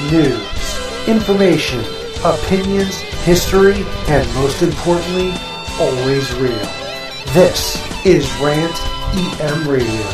news, information, opinions, history, and most importantly, always real. This is Rant EM Radio.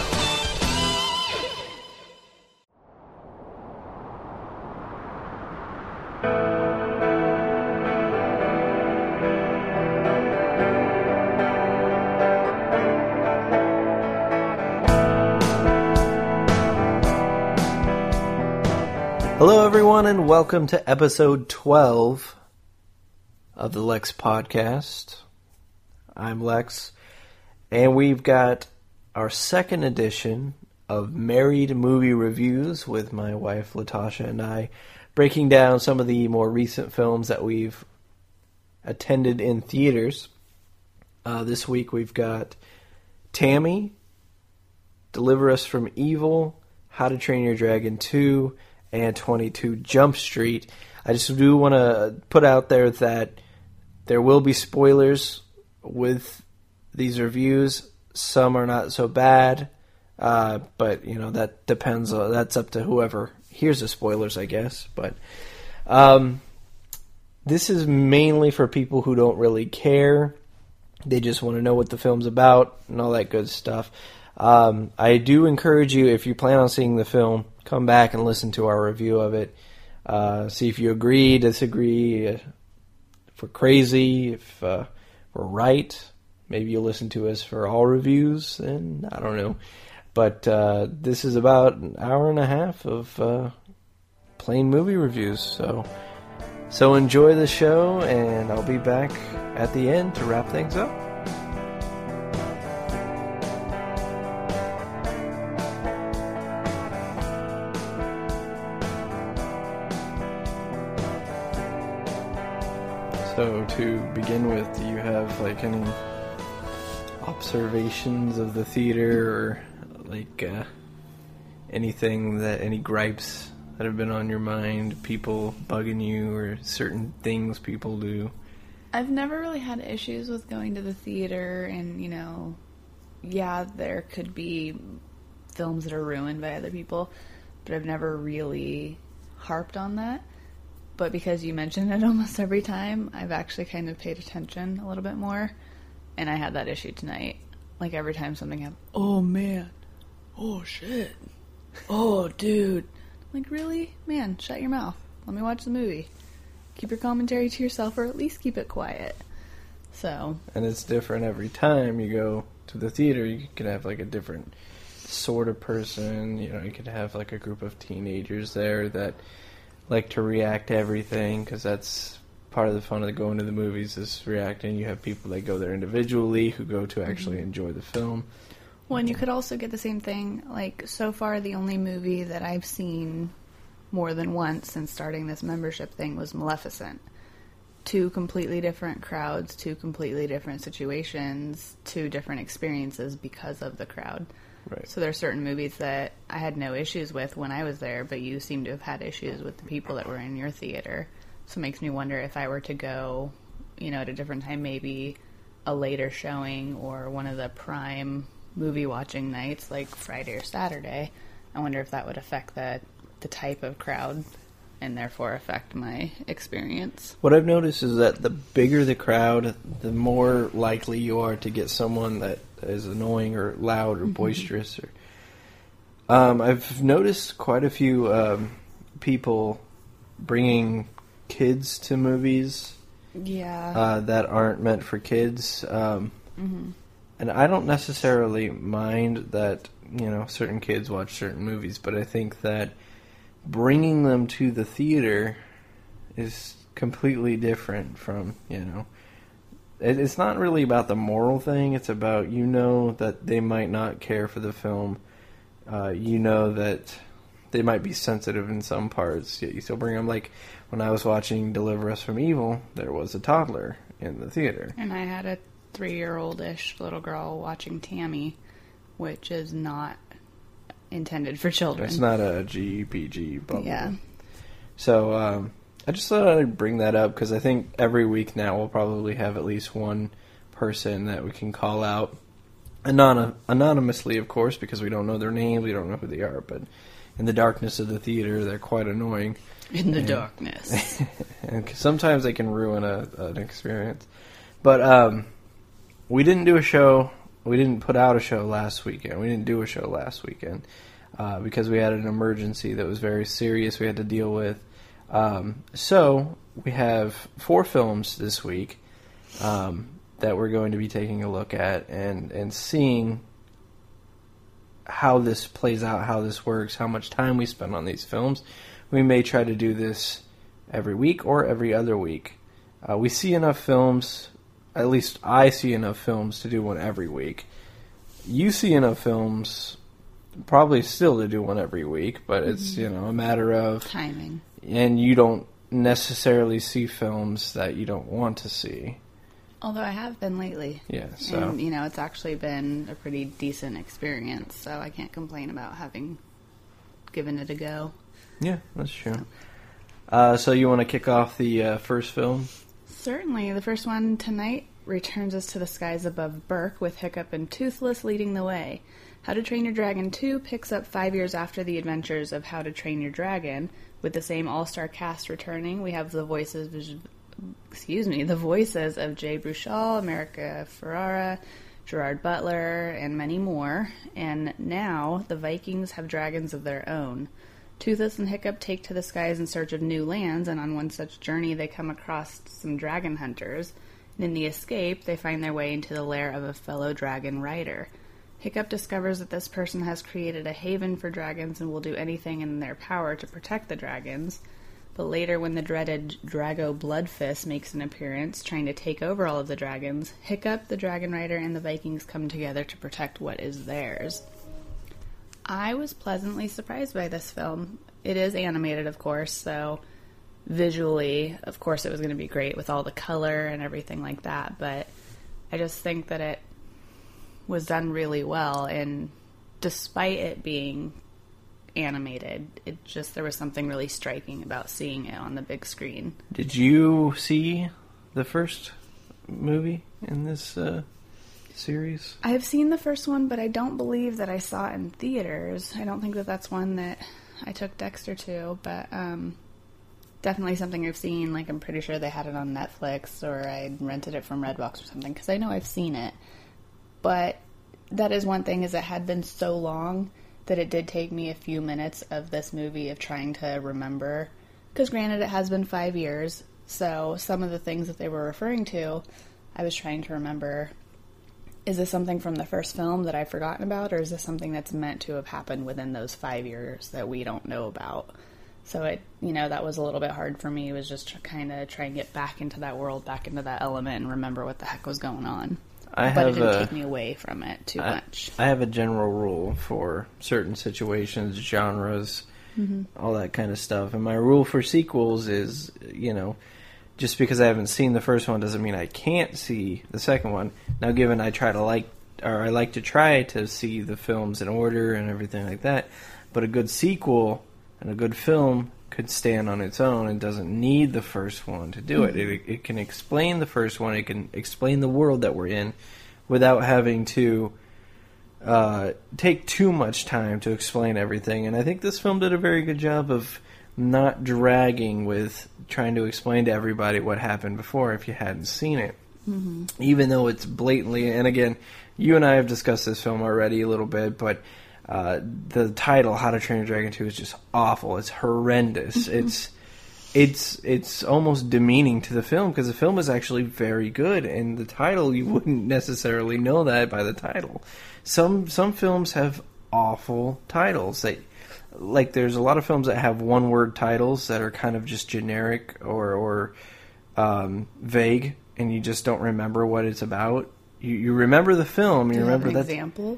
Hello everyone and welcome to episode 12 of the Lex Podcast. I'm Lex, and we've got our second edition of Married Movie Reviews with my wife Latasha and I, breaking down some of the more recent films that we've attended in theaters. This week we've got Tammy, Deliver Us from Evil, How to Train Your Dragon 2, and 22 Jump Street. I just do want to put out there that there will be spoilers with these reviews. Some are not so bad, but you know that depends. That's up to whoever hears the spoilers, I guess. But this is mainly for people who don't really care. They just want to know what the film's about and all that good stuff. I do encourage you, if you plan on seeing the film, come back and listen to our review of it. See if you agree, disagree, if we're crazy, if we're right. Maybe you'll listen to us for all reviews, and I don't know. But this is about an hour and a half of plain movie reviews. So enjoy the show, and I'll be back at the end to wrap things up. So to begin with, do you have like any observations of the theater or like any gripes that have been on your mind, people bugging you or certain things people do? I've never really had issues with going to the theater, and yeah, there could be films that are ruined by other people, but I've never really harped on that. But because you mention it almost every time, I've actually kind of paid attention a little bit more. And I had that issue tonight. Like every time something happened, oh man, oh shit, oh dude. Like really? Man, shut your mouth. Let me watch the movie. Keep your commentary to yourself, or at least keep it quiet. So. And it's different every time you go to the theater. You could have like a different sort of person. You know, you could have like a group of teenagers there that like to react to everything, because that's part of the fun of going to the movies is reacting. You have people that go there individually who go to actually enjoy the film. Well, and you could also get the same thing. Like, so far the only movie that I've seen more than once since starting this membership thing was Maleficent. Two completely different crowds, two completely different situations, two different experiences because of the crowd. Right. So there are certain movies that I had no issues with when I was there, but you seem to have had issues with the people that were in your theater. So it makes me wonder if I were to go, at a different time, maybe a later showing or one of the prime movie watching nights, like Friday or Saturday, I wonder if that would affect the type of crowd and therefore affect my experience. What I've noticed is that the bigger the crowd, the more likely you are to get someone that is annoying or loud or boisterous. Or I've noticed quite a few people bringing kids to movies that aren't meant for kids. And I don't necessarily mind that, certain kids watch certain movies, but I think that bringing them to the theater is completely different from, It's not really about the moral thing. It's about, that they might not care for the film. That they might be sensitive in some parts. Yet you still bring them. Like, when I was watching Deliver Us from Evil, there was a toddler in the theater. And I had a 3-year-old-ish little girl watching Tammy, which is not intended for children. It's not a GPG bubble. Yeah. So, I just thought I'd bring that up because I think every week now we'll probably have at least one person that we can call out anonymously, of course, because we don't know their name, we don't know who they are, but in the darkness of the theater, they're quite annoying. In the darkness. And sometimes they can ruin an experience. But we didn't do a show. We didn't put out a show last weekend. We didn't do a show last weekend because we had an emergency that was very serious we had to deal with. So we have 4 films this week that we're going to be taking a look at and seeing how this plays out, how this works, how much time we spend on these films. We may try to do this every week or every other week. We see enough films, at least I see enough films to do one every week. You see enough films probably still to do one every week, but it's, a matter of timing. And you don't necessarily see films that you don't want to see. Although I have been lately. Yeah, so. And, it's actually been a pretty decent experience, so I can't complain about having given it a go. Yeah, that's true. So you want to kick off the first film? Certainly. The first one tonight returns us to the skies above Berk, with Hiccup and Toothless leading the way. How to Train Your Dragon 2 picks up 5 years after the adventures of How to Train Your Dragon. With the same all-star cast returning, we have the voices of Jay Bruchal, America Ferrara, Gerard Butler, and many more. And now the Vikings have dragons of their own. Toothless and Hiccup take to the skies in search of new lands, and on one such journey they come across some dragon hunters. And in the escape, they find their way into the lair of a fellow dragon rider. Hiccup discovers that this person has created a haven for dragons and will do anything in their power to protect the dragons. But later, when the dreaded Drago Bloodfist makes an appearance, trying to take over all of the dragons, Hiccup, the dragon rider, and the Vikings come together to protect what is theirs. I was pleasantly surprised by this film. It is animated, of course, so visually, of course, it was going to be great with all the color and everything like that, but I just think that it was done really well, and despite it being animated, there was something really striking about seeing it on the big screen. Did you see the first movie in this series? I have seen the first one, but I don't believe that I saw it in theaters. I don't think that that's one that I took Dexter to, but definitely something I've seen. Like, I'm pretty sure they had it on Netflix, or I rented it from Redbox or something, because I know I've seen it. But that is one thing, is it had been so long that it did take me a few minutes of this movie of trying to remember. Because granted, it has been 5 years, so some of the things that they were referring to, I was trying to remember. Is this something from the first film that I've forgotten about, or is this something that's meant to have happened within those 5 years that we don't know about? So it, that was a little bit hard for me. It was just to kind of try and get back into that world, back into that element, and remember what the heck was going on. But it didn't take me away from it too much. I have a general rule for certain situations, genres, all that kind of stuff. And my rule for sequels is, just because I haven't seen the first one doesn't mean I can't see the second one. Now, given I like to try to see the films in order and everything like that, but a good sequel and a good film could stand on its own and doesn't need the first one to do it. It can explain the first one. It can explain the world that we're in without having to take too much time to explain everything. And I think this film did a very good job of not dragging with trying to explain to everybody what happened before if you hadn't seen it. Even though it's blatantly, and again, you and I have discussed this film already a little bit, but the title, How to Train Your Dragon 2, is just awful. It's horrendous. It's almost demeaning to the film, because the film is actually very good, and the title, you wouldn't necessarily know that by the title. Some films have awful titles. Like, there's a lot of films that have one-word titles that are kind of just generic or vague, and you just don't remember what it's about. You remember the film. You remember that. Example?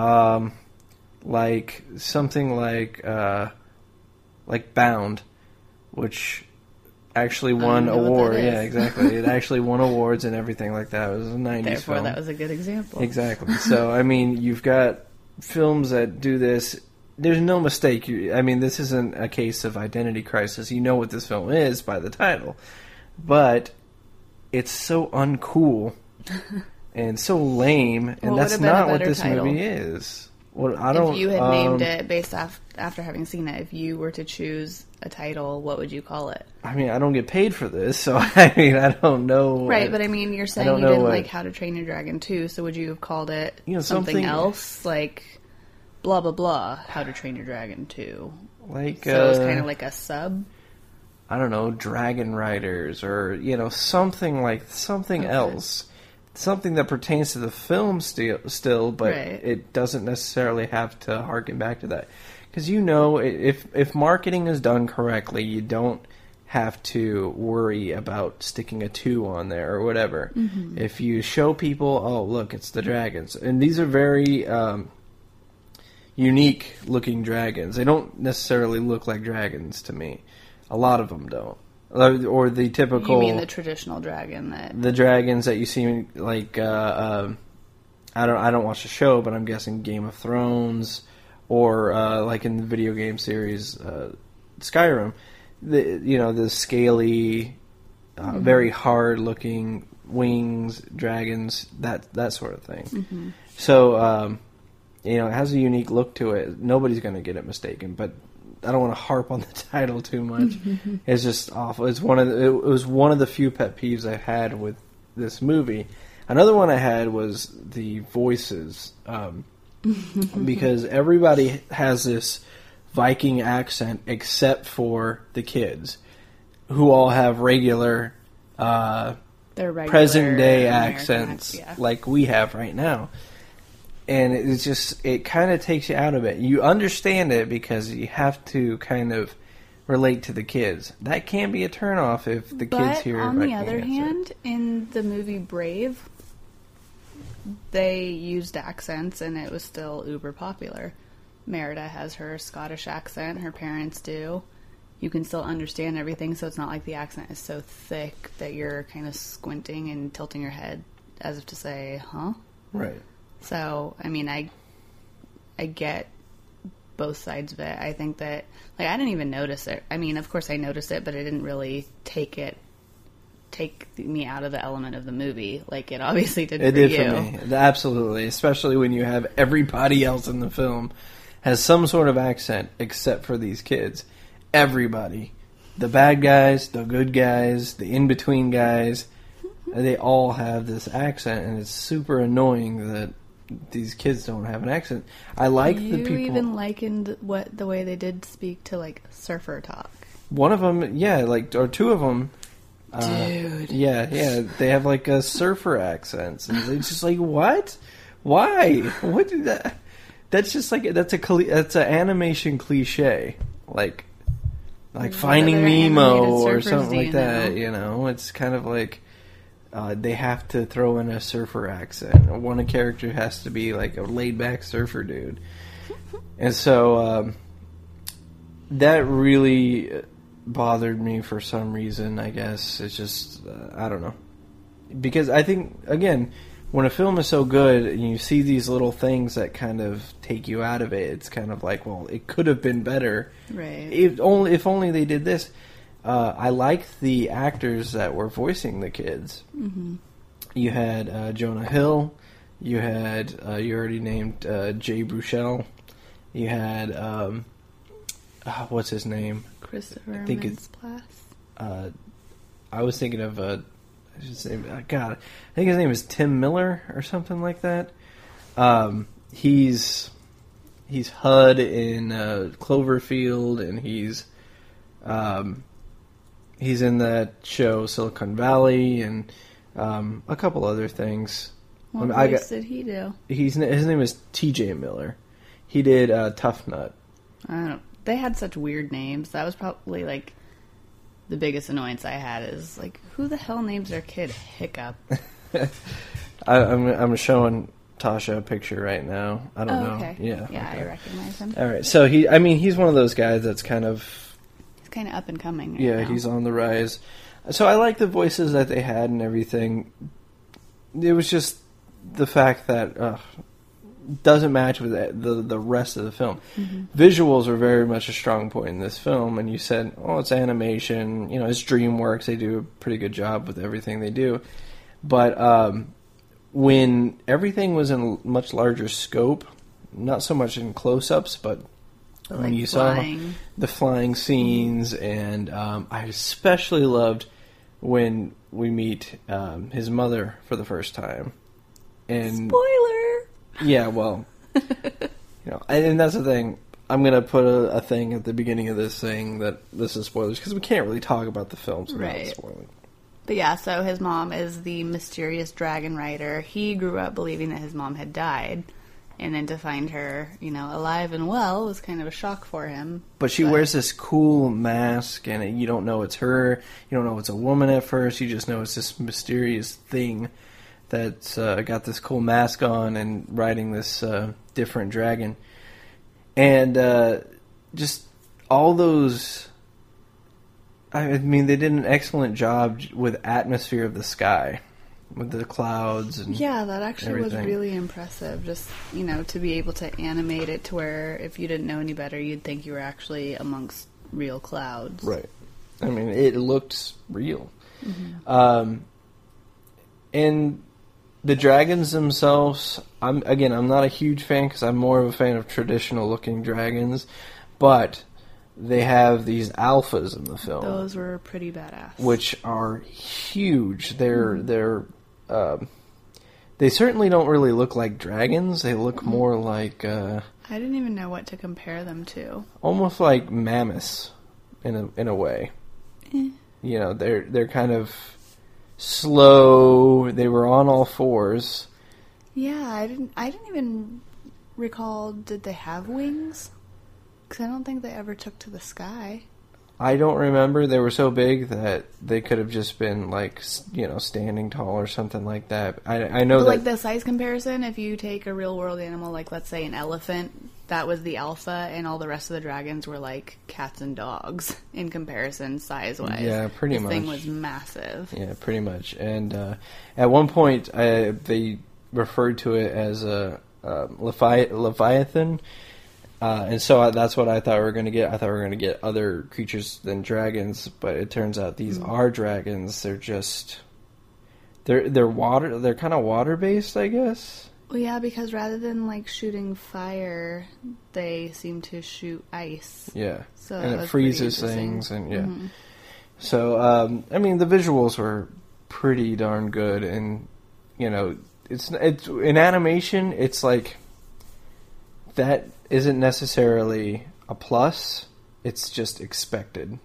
Like something like Bound, which actually won awards. Yeah, exactly. It actually won awards and everything like that. It was a 90s Therefore, film. that was a good example. Exactly. So, I mean, you've got films that do this. There's no mistake. This isn't a case of identity crisis. You know what this film is by the title. But it's so uncool and so lame, and that's not what this movie is. Well, I don't. If you had named it based after having seen it, if you were to choose a title, what would you call it? I mean, I don't get paid for this, so I mean, I don't know. Right, but I mean, you're saying you didn't like How to Train Your Dragon 2, so would you have called it something else? Like, blah, blah, blah, How to Train Your Dragon 2. Like, so it's kind of like a sub? I don't know, Dragon Riders, or, something else. Something that pertains to the film still, but it doesn't necessarily have to harken back to that. Because if marketing is done correctly, you don't have to worry about sticking a 2 on there or whatever. Mm-hmm. If you show people, oh, look, it's the dragons. And these are very unique-looking dragons. They don't necessarily look like dragons to me. A lot of them don't. Or the typical... You mean the traditional dragon that... The dragons that you see, like, I don't watch the show, but I'm guessing Game of Thrones, or, like in the video game series, Skyrim. The scaly, very hard-looking wings, dragons, that sort of thing. Mm-hmm. So, it has a unique look to it. Nobody's going to get it mistaken, but... I don't want to harp on the title too much. It's just awful. It was one of the few pet peeves I had with this movie. Another one I had was the voices, because everybody has this Viking accent except for the kids, who all have regular present day accents like we have right now. And it kind of takes you out of it. You understand it because you have to kind of relate to the kids. That can be a turnoff if the kids hear. But on the other hand, in the movie Brave, they used accents and it was still uber popular. Merida has her Scottish accent. Her parents do. You can still understand everything, so it's not like the accent is so thick that you're kind of squinting and tilting your head as if to say, huh? Right. So, I mean, I get both sides of it. I think that, like, I didn't even notice it. I mean, of course I noticed it, but it didn't really take me out of the element of the movie like it obviously did for you. It did for me. Absolutely. Especially when you have everybody else in the film has some sort of accent except for these kids. Everybody. The bad guys, the good guys, the in-between guys, they all have this accent, and it's super annoying that these kids don't have an accent. I like the people... You even likened the way they did speak to, like, surfer talk. One of them, or two of them... Dude. Yeah, they have, like, a surfer accents. And it's just like, what? Why? What did that... That's just like... That's an animation cliche. Like Finding Nemo or something like that, It's kind of like... they have to throw in a surfer accent. One character has to be like a laid-back surfer dude. And so that really bothered me for some reason, I guess. It's just, I don't know. Because I think, again, when a film is so good and you see these little things that kind of take you out of it, it's kind of like, well, it could have been better. Right. If only they did this. I liked the actors that were voicing the kids. Mm-hmm. You had Jonah Hill. You had, you already named Jay Baruchel. You had, what's his name? Christopher Mintz-Plasse. I was thinking of, God, I think his name is Tim Miller or something like that. He's HUD in Cloverfield, and he's in that show Silicon Valley, and a couple other things. What voice did he do? His name is T.J. Miller. He did Tough Nut. I don't know. They had such weird names. That was probably like the biggest annoyance I had. Is like, who the hell names their kid Hiccup? I'm showing Tasha a picture right now. I don't know. Okay. Yeah, okay. I recognize him. All right, so he's one of those guys that's kind of up and coming. Right now. He's on the rise. So I like the voices that they had and everything. It was just the fact that doesn't match with the rest of the film. Mm-hmm. Visuals are very much a strong point in this film, and you said, oh, it's animation, it's DreamWorks, they do a pretty good job with everything they do. But when everything was in a much larger scope, not so much in close-ups, but when Like you flying. saw the flying scenes, and I especially loved when we meet his mother for the first time. And Spoiler! yeah, well, and that's the thing. I'm going to put a thing at the beginning of this saying that this is spoilers, because we can't really talk about the films without Right. spoiling. But yeah, so his mom is the mysterious dragon rider. He grew up believing that his mom had died. And then to find her, alive and well was kind of a shock for him. But she wears this cool mask, and you don't know it's her. You don't know it's a woman at first. You just know it's this mysterious thing that's got this cool mask on and riding this different dragon. And just all those... I mean, they did an excellent job with atmosphere of the sky, with the clouds and Yeah, that actually was everything. really impressive. Just, to be able to animate it to where if you didn't know any better, you'd think you were actually amongst real clouds. Right. I mean, it looked real. Mm-hmm. And the dragons themselves, I'm not a huge fan because I'm more of a fan of traditional-looking dragons, but they have these alphas in the film. Those were pretty badass. Which are huge. They're they certainly don't really look like dragons. They look more like I didn't even know what to compare them to. almost like mammoths in a way. They're kind of slow. They were on all fours. Yeah, I didn't even recall, did they have wings? Because I don't think they ever took to the sky. I don't remember. They were so big that they could have just been like, standing tall or something like that. I know But that like the size comparison, if you take a real world animal, like let's say an elephant, that was the alpha, and all the rest of the dragons were like cats and dogs in comparison size wise. Yeah, pretty This thing much. was massive. Yeah, pretty much. And at one point, they referred to it as a Leviathan. And so that's what I thought we were going to get. I thought we were going to get other creatures than dragons, but it turns out these are dragons. They're just... They're water. They're kind of water-based, I guess. Well, yeah, because rather than like shooting fire, they seem to shoot ice. Yeah. So and that it was pretty freezes interesting. things, and yeah. Mm-hmm. So, I mean, the visuals were pretty darn good, and, it's in animation, it's like... That isn't necessarily a plus. It's just expected.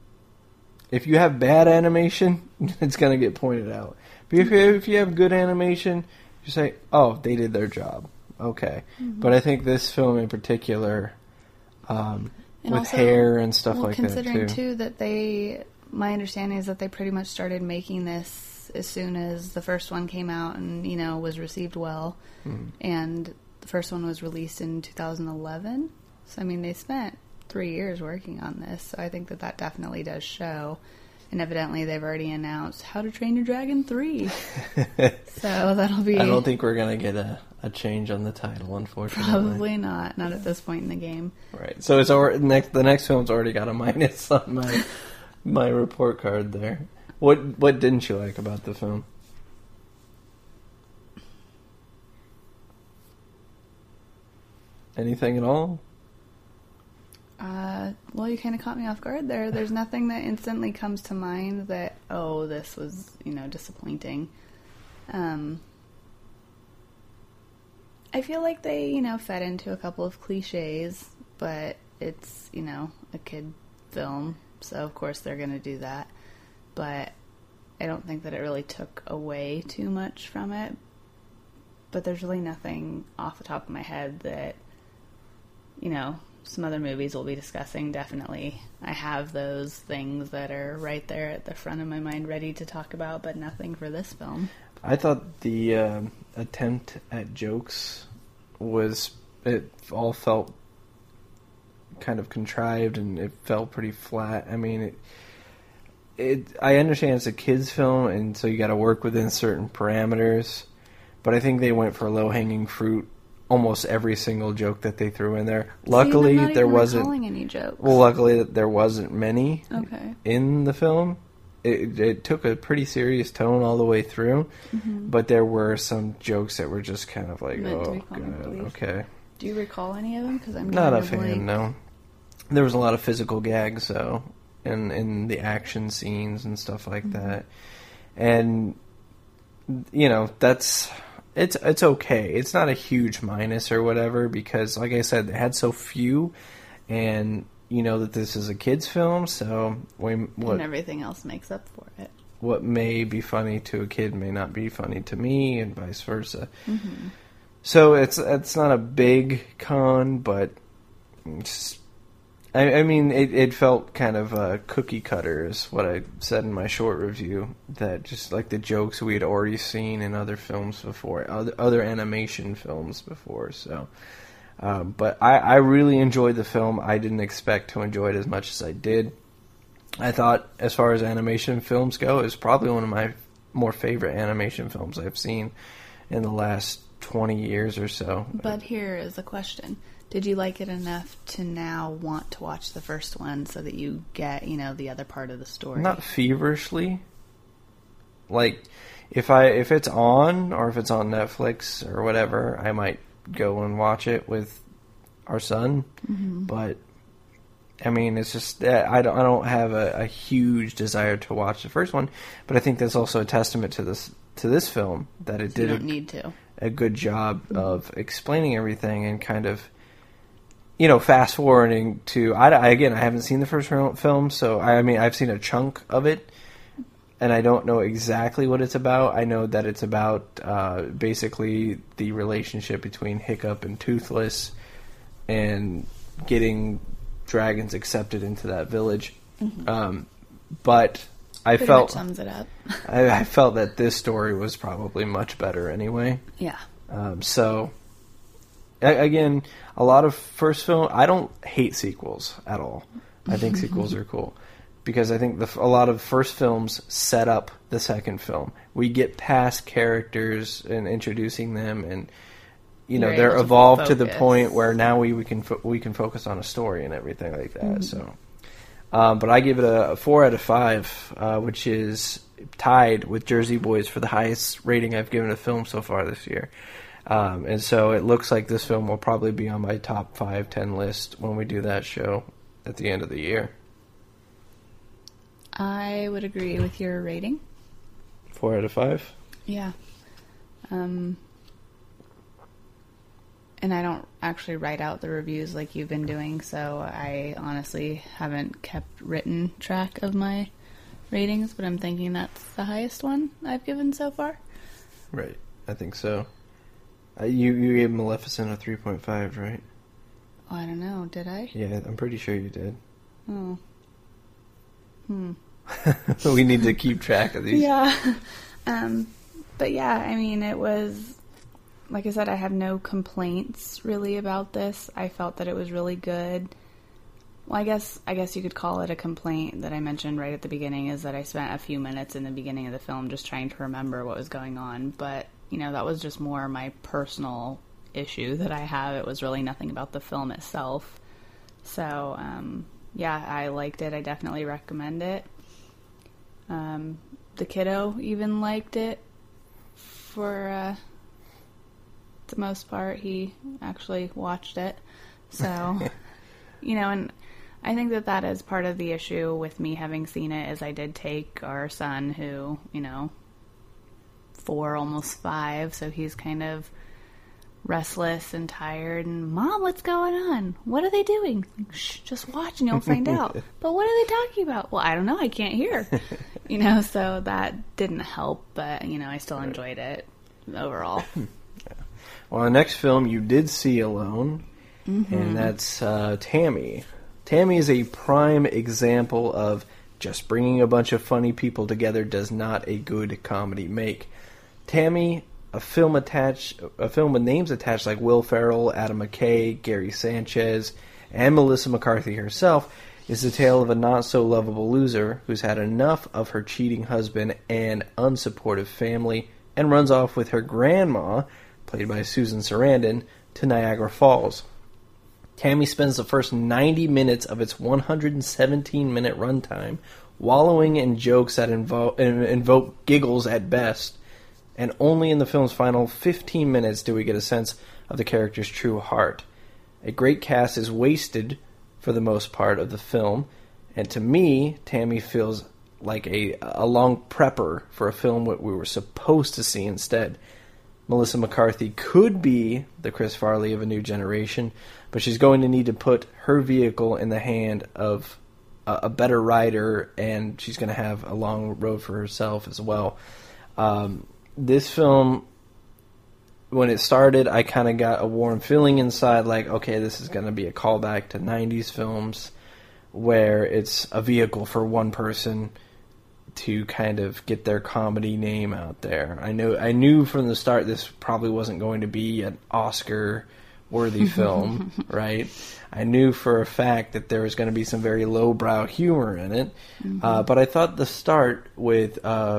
If you have bad animation, it's going to get pointed out. But if you have good animation, you say, oh, they did their job. Okay. Mm-hmm. But I think this film in particular, with also, hair and stuff like that, too. Considering, too, that my understanding is that they pretty much started making this as soon as the first one came out and, was received well. Mm-hmm. And... The first one was released in 2011. So, I mean, they spent 3 years working on this. So I think that definitely does show. And evidently they've already announced How to Train Your Dragon 3. So that'll be... I don't think we're going to get a change on the title, unfortunately. Probably not. Not at this point in the game. Right. So it's the next film's already got a minus on my report card there. What didn't you like about the film? Anything at all? Well, you kind of caught me off guard there. There's nothing that instantly comes to mind that, oh, this was, disappointing. I feel like they, fed into a couple of cliches, but it's, a kid film, so of course they're going to do that. But I don't think that it really took away too much from it. But there's really nothing off the top of my head that... some other movies we'll be discussing, definitely. I have those things that are right there at the front of my mind ready to talk about, but nothing for this film. I thought the attempt at jokes it all felt kind of contrived, and it felt pretty flat. I mean, I understand it's a kid's film, and so you got to work within certain parameters, but I think they went for low-hanging fruit almost every single joke that they threw in there. Luckily, I'm not there even wasn't recalling any jokes. Well, luckily there wasn't many Okay. in the film. It took a pretty serious tone all the way through, but there were some jokes that were just kind of like, Meant to oh be comic god, relief. okay. Do you recall any of them? Because I'm Not a drawing blank. fan, no. There was a lot of physical gags, though, in the action scenes and stuff like that. And, you know, it's okay. It's not a huge minus or whatever, because, like I said, they had so few, and you know that this is a kid's film, so and everything else makes up for it. What may be funny to a kid may not be funny to me, and vice versa. Mm-hmm. So it's not a big con, but I mean, it felt kind of cookie cutter, is what I said in my short review. That just like the jokes we had already seen in other films before, other animation films before. So, but I really enjoyed the film. I didn't expect to enjoy it as much as I did. I thought, as far as animation films go, it's probably one of my more favorite animation films I've seen in the last 20 years or so. But here is a question. Did you like it enough to now want to watch the first one so that you get, you know, the other part of the story? Not feverishly. Like, if it's on, or if it's on Netflix or whatever, I might go and watch it with our son. Mm-hmm. But, I mean, it's just that I don't have a huge desire to watch the first one. But I think that's also a testament to this film, that it did need to. A good job of explaining everything and kind of, you know, fast forwarding to. I haven't seen the first film, so I mean, I've seen a chunk of it, and I don't know exactly what it's about. I know that it's about basically the relationship between Hiccup and Toothless, and getting dragons accepted into that village. Mm-hmm. But I Pretty felt much sums it up. I felt that this story was probably much better anyway. Yeah. So, again, a lot of first film. I don't hate sequels at all. I think sequels are cool, because I think a lot of first films set up the second film. We get past characters and introducing them, and you know, they're evolved to the point where now we can focus on a story and everything like that. Mm-hmm. So. But I give it a 4 out of 5, which is tied with Jersey Boys for the highest rating I've given a film so far this year. And so it looks like this film will probably be on my top 5-10 list when we do that show at the end of the year. I would agree with your rating. 4 out of 5? Yeah. And I don't actually write out the reviews like you've been doing, so I honestly haven't kept written track of my ratings, but I'm thinking that's the highest one I've given so far. Right. I think so. You gave Maleficent a 3.5, right? Oh, I don't know. Did I? Yeah, I'm pretty sure you did. Oh. We need to keep track of these. Yeah. But yeah, I mean, it was... Like I said, I have no complaints really about this. I felt that it was really good. Well, I guess you could call it a complaint that I mentioned right at the beginning, is that I spent a few minutes in the beginning of the film just trying to remember what was going on. But, you know, that was just more my personal issue that I have. It was really nothing about the film itself. So, yeah, I liked it. I definitely recommend it. The kiddo even liked it for... the most part. He actually watched it. So, you know, and I think that is part of the issue with me having seen it, is I did take our son, who, you know, 4, almost 5, so he's kind of restless and tired, and, Mom, what's going on? What are they doing? Like, shh, just watch and you'll find out. But what are they talking about? Well, I don't know, I can't hear. You know, so that didn't help, but, you know, I still enjoyed it overall. Well, the next film you did see alone, and that's Tammy. Tammy is a prime example of just bringing a bunch of funny people together does not a good comedy make. Tammy, a film with names attached like Will Ferrell, Adam McKay, Gary Sanchez, and Melissa McCarthy herself, is the tale of a not-so-lovable loser who's had enough of her cheating husband and unsupportive family and runs off with her grandma, played by Susan Sarandon, to Niagara Falls. Tammy spends the first 90 minutes of its 117-minute runtime wallowing in jokes that invoke giggles at best, and only in the film's final 15 minutes do we get a sense of the character's true heart. A great cast is wasted for the most part of the film, and to me, Tammy feels like a long prepper for a film what we were supposed to see instead. Melissa McCarthy could be the Chris Farley of a new generation, but she's going to need to put her vehicle in the hand of a better rider, and she's going to have a long road for herself as well. This film, when it started, I kind of got a warm feeling inside, like, okay, this is going to be a callback to 90s films where it's a vehicle for one person to kind of get their comedy name out there. I knew from the start this probably wasn't going to be an Oscar-worthy film, right? I knew for a fact that there was going to be some very lowbrow humor in it, but I thought the start with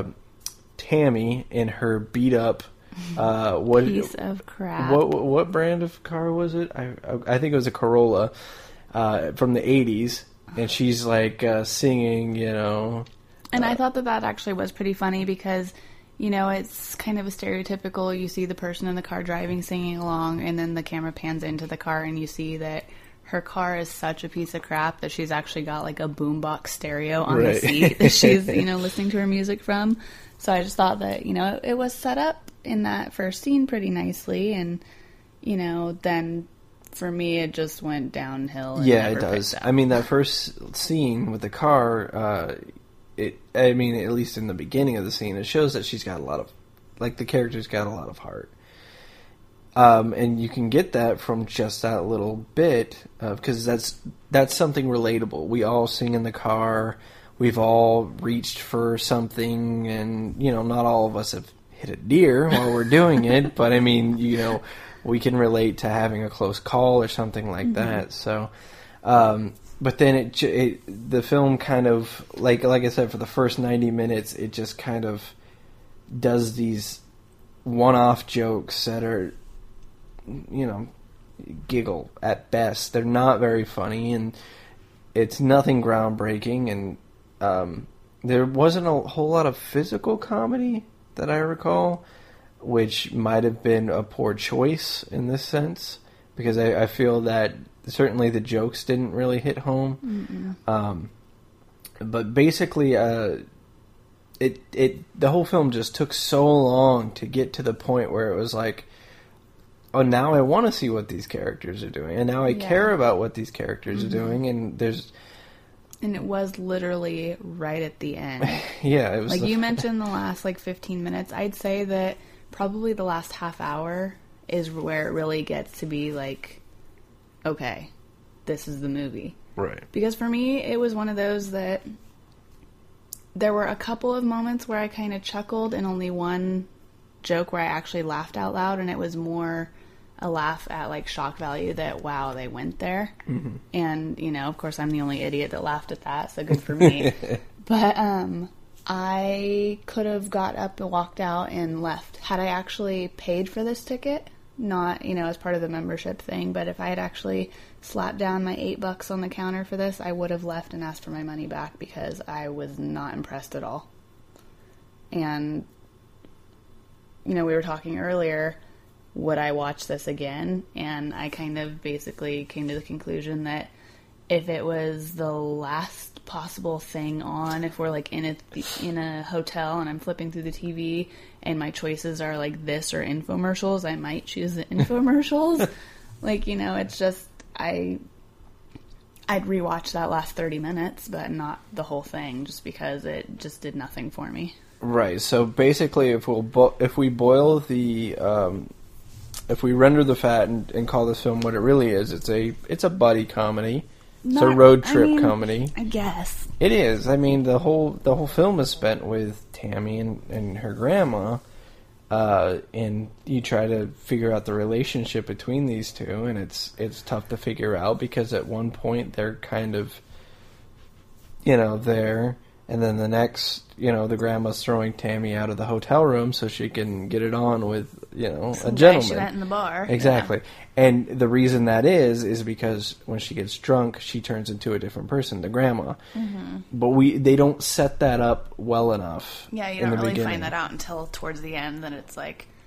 Tammy in her beat-up piece of crap. What brand of car was it? I think it was a Corolla from the 80s, and she's like singing, you know. And I thought that actually was pretty funny because, you know, it's kind of a stereotypical, you see the person in the car driving, singing along, and then the camera pans into the car and you see that her car is such a piece of crap that she's actually got like a boombox stereo on the seat that she's, you know, listening to her music from. So I just thought that, you know, it was set up in that first scene pretty nicely, and, you know, then for me it just went downhill. Yeah, it does. I mean, that first scene with the car, I mean, at least in the beginning of the scene, it shows that she's got a lot of, like, the character's got a lot of heart. And you can get that from just that little bit, because that's something relatable. We all sing in the car. We've all reached for something, and, you know, not all of us have hit a deer while we're doing it, but, I mean, you know, we can relate to having a close call or something like that. So, but then the film kind of, like I said, for the first 90 minutes, it just kind of does these one-off jokes that are, you know, giggle at best. They're not very funny, and it's nothing groundbreaking, and there wasn't a whole lot of physical comedy that I recall, which might have been a poor choice in this sense, because I feel that certainly the jokes didn't really hit home. But basically, the whole film just took so long to get to the point where it was like, oh, now I want to see what these characters are doing, and now I care about what these characters are doing, and it was literally right at the end. Yeah, it was like you mentioned the last 15 minutes. I'd say that probably the last half hour is where it really gets to be like, okay, this is the movie. Right. Because for me, it was one of those that there were a couple of moments where I kind of chuckled, and only one joke where I actually laughed out loud, and it was more a laugh at like shock value that, wow, they went there. And, you know, of course I'm the only idiot that laughed at that, so good for me. But I could have got up and walked out and left. Had I actually paid for this ticket, not, you know, as part of the membership thing, but if I had actually slapped down my $8 on the counter for this, I would have left and asked for my money back, because I was not impressed at all. And, you know, we were talking earlier, would I watch this again? And I kind of basically came to the conclusion that if it was the last possible thing on, if we're like in a hotel and I'm flipping through the TV and my choices are like this or infomercials, I might choose the infomercials. Like, you know, it's just, I'd rewatch that last 30 minutes, but not the whole thing, just because it just did nothing for me. Right. So basically, if we boil if we render the fat and call this film what it really is, it's a buddy comedy. It's a road trip comedy. I guess it is. I mean, the whole film is spent with Tammy and her grandma, and you try to figure out the relationship between these two, and it's tough to figure out, because at one point they're kind of, you know, there, and then the next, you know, the grandma's throwing Tammy out of the hotel room so she can get it on with, you know, a gentleman. She met in the bar. Exactly. Yeah. And the reason that is because when she gets drunk, she turns into a different person, the grandma. But they don't set that up well enough. Yeah, you don't really find that out until towards the end. Then it's like,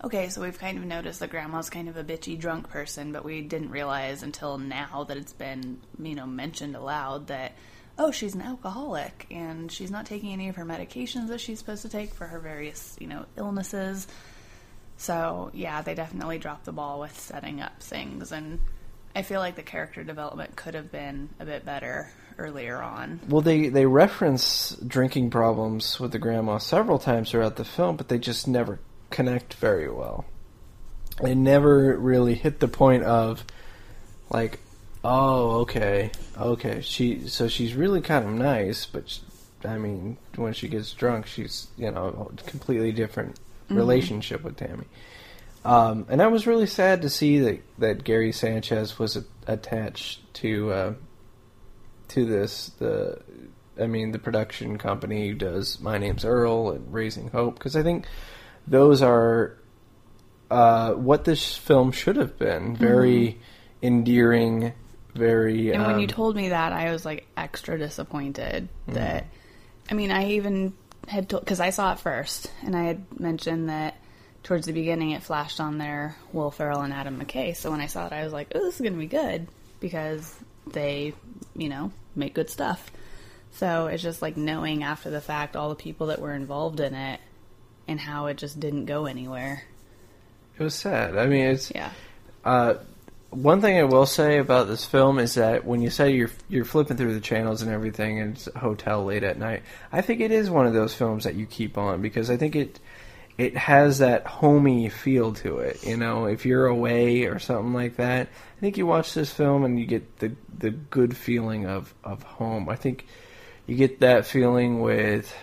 okay, so we've kind of noticed that Grandma's kind of a bitchy drunk person, but we didn't realize until now that it's been, mentioned aloud that, oh, she's an alcoholic, and she's not taking any of her medications that she's supposed to take for her various, illnesses. So, yeah, they definitely dropped the ball with setting up things, and I feel like the character development could have been a bit better earlier on. Well, they reference drinking problems with the grandma several times throughout the film, but they just never connect very well. They never really hit the point of, like, oh, okay, she's really kind of nice, but, when she gets drunk, she's, a completely different relationship with Tammy. And I was really sad to see that Gary Sanchez was attached to this. The production company who does My Name's Earl and Raising Hope, because I think those are what this film should have been. Very endearing, very... And when you told me that, I was, like, extra disappointed that... I even had told... Because I saw it first, and I had mentioned that towards the beginning it flashed on there Will Ferrell and Adam McKay. So when I saw it, I was like, oh, this is going to be good, because they, make good stuff. So it's just, like, knowing after the fact all the people that were involved in it and how it just didn't go anywhere. It was sad. It's... Yeah. One thing I will say about this film is that when you say you're flipping through the channels and everything, and it's a hotel late at night, I think it is one of those films that you keep on, because I think it has that homey feel to it. If you're away or something like that, I think you watch this film and you get the good feeling of home. I think you get that feeling with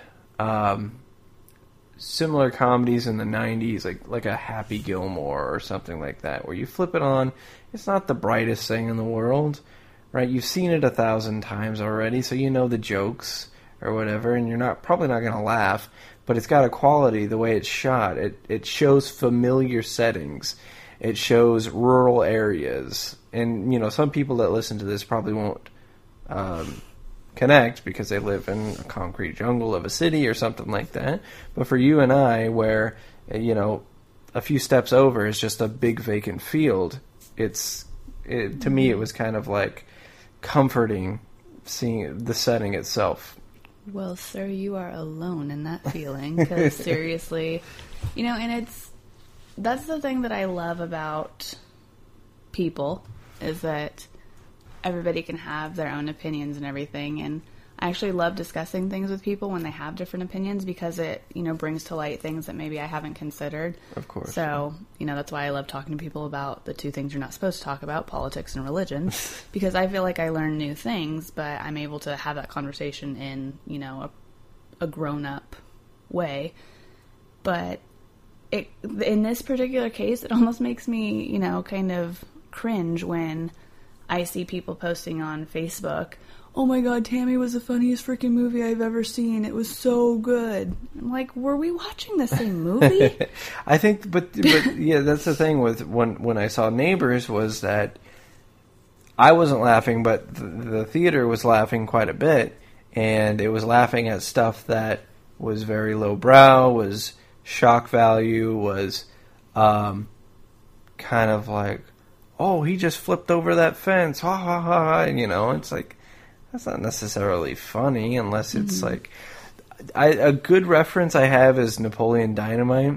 similar comedies in the 90s, like a Happy Gilmore or something like that, where you flip it on, it's not the brightest thing in the world, right? You've seen it 1,000 times already, so you know the jokes or whatever, and you're probably not going to laugh, but it's got a quality, the way it's shot. It shows familiar settings. It shows rural areas. And, some people that listen to this probably won't connect because they live in a concrete jungle of a city or something like that. But for you and I, where, a few steps over is just a big vacant field, to me it was kind of like comforting seeing the setting itself. Well, sir, you are alone in that feeling, because seriously, and that's the thing that I love about people, is that everybody can have their own opinions and everything, and I actually love discussing things with people when they have different opinions, because it, brings to light things that maybe I haven't considered. Of course. So, that's why I love talking to people about the two things you're not supposed to talk about, politics and religion, because I feel like I learn new things, but I'm able to have that conversation in, a grown-up way. But in this particular case, it almost makes me, kind of cringe when I see people posting on Facebook, oh my god, Tammy was the funniest freaking movie I've ever seen. It was so good. I'm like, were we watching the same movie? I think, but yeah, that's the thing with when I saw Neighbors, was that I wasn't laughing, but the theater was laughing quite a bit, and it was laughing at stuff that was very lowbrow, was shock value, was kind of like, oh, he just flipped over that fence, ha ha ha, and it's like, that's not necessarily funny unless it's like... a good reference I have is Napoleon Dynamite.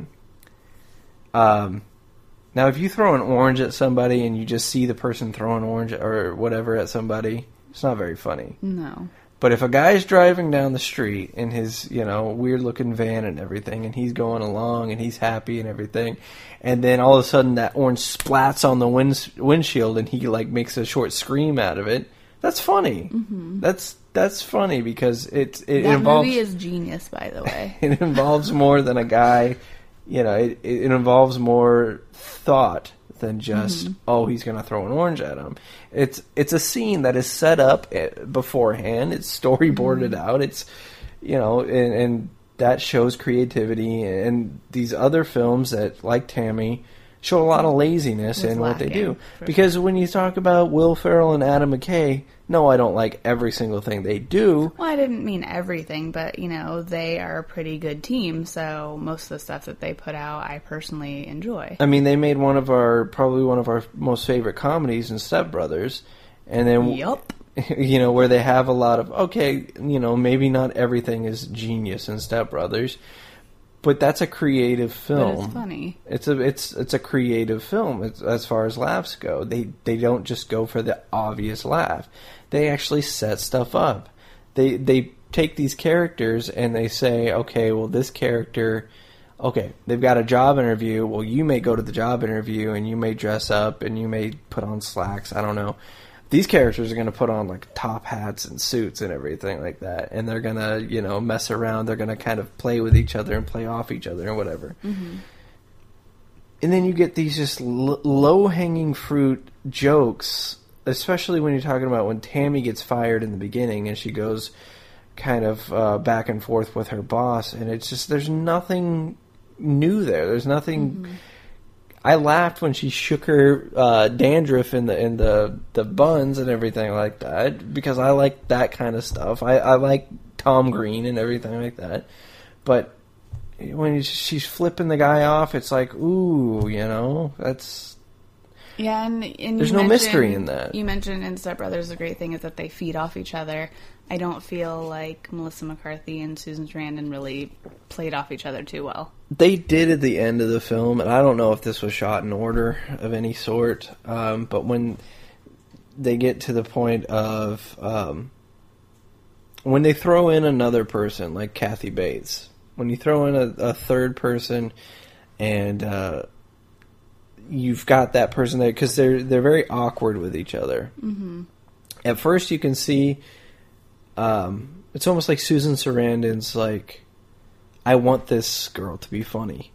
Now, if you throw an orange at somebody and you just see the person throw an orange or whatever at somebody, it's not very funny. No. But if a guy's driving down the street in his, weird-looking van and everything, and he's going along and he's happy and everything, and then all of a sudden that orange splats on the windshield and he, makes a short scream out of it, that's funny. Mm-hmm. That's funny, because it involves... That movie is genius, by the way. It involves more than a guy, it involves more thought than just, oh, he's going to throw an orange at him. It's a scene that is set up beforehand. It's storyboarded out. It's, and that shows creativity. And these other films that, like Tammy, show a lot of laziness in what they do. Because when you talk about Will Ferrell and Adam McKay, No, I don't like every single thing they do. Well, I didn't mean everything, but, they are a pretty good team, so most of the stuff that they put out, I personally enjoy. I mean, they made probably one of our most favorite comedies in Step Brothers, and then, Yup. where they have a lot of, maybe not everything is genius in Step Brothers, but that's a creative film. But it's funny. It's a creative film as far as laughs go. They don't just go for the obvious laugh. They actually set stuff up. They take these characters and they say, okay, well, this character, they've got a job interview. Well, you may go to the job interview and you may dress up and you may put on slacks. I don't know. These characters are going to put on like top hats and suits and everything like that, and they're going to, mess around. They're going to kind of play with each other and play off each other and whatever. Mm-hmm. And then you get these just low-hanging fruit jokes, especially when you're talking about when Tammy gets fired in the beginning and she goes kind of back and forth with her boss, and it's just, there's nothing new there. There's nothing... Mm-hmm. I laughed when she shook her dandruff in the buns and everything like that, because I like that kind of stuff. I like Tom Green and everything like that. But when she's flipping the guy off, it's like, ooh, that's... Yeah, and there's no mystery in that. You mentioned in Step Brothers, the great thing is that they feed off each other. I don't feel like Melissa McCarthy and Susan Sarandon really played off each other too well. They did at the end of the film, and I don't know if this was shot in order of any sort, but when they get to the point of when they throw in another person, like Kathy Bates, when you throw in a third person and you've got that person there, because they're very awkward with each other. Mm-hmm. At first you can see it's almost like Susan Sarandon's like, I want this girl to be funny.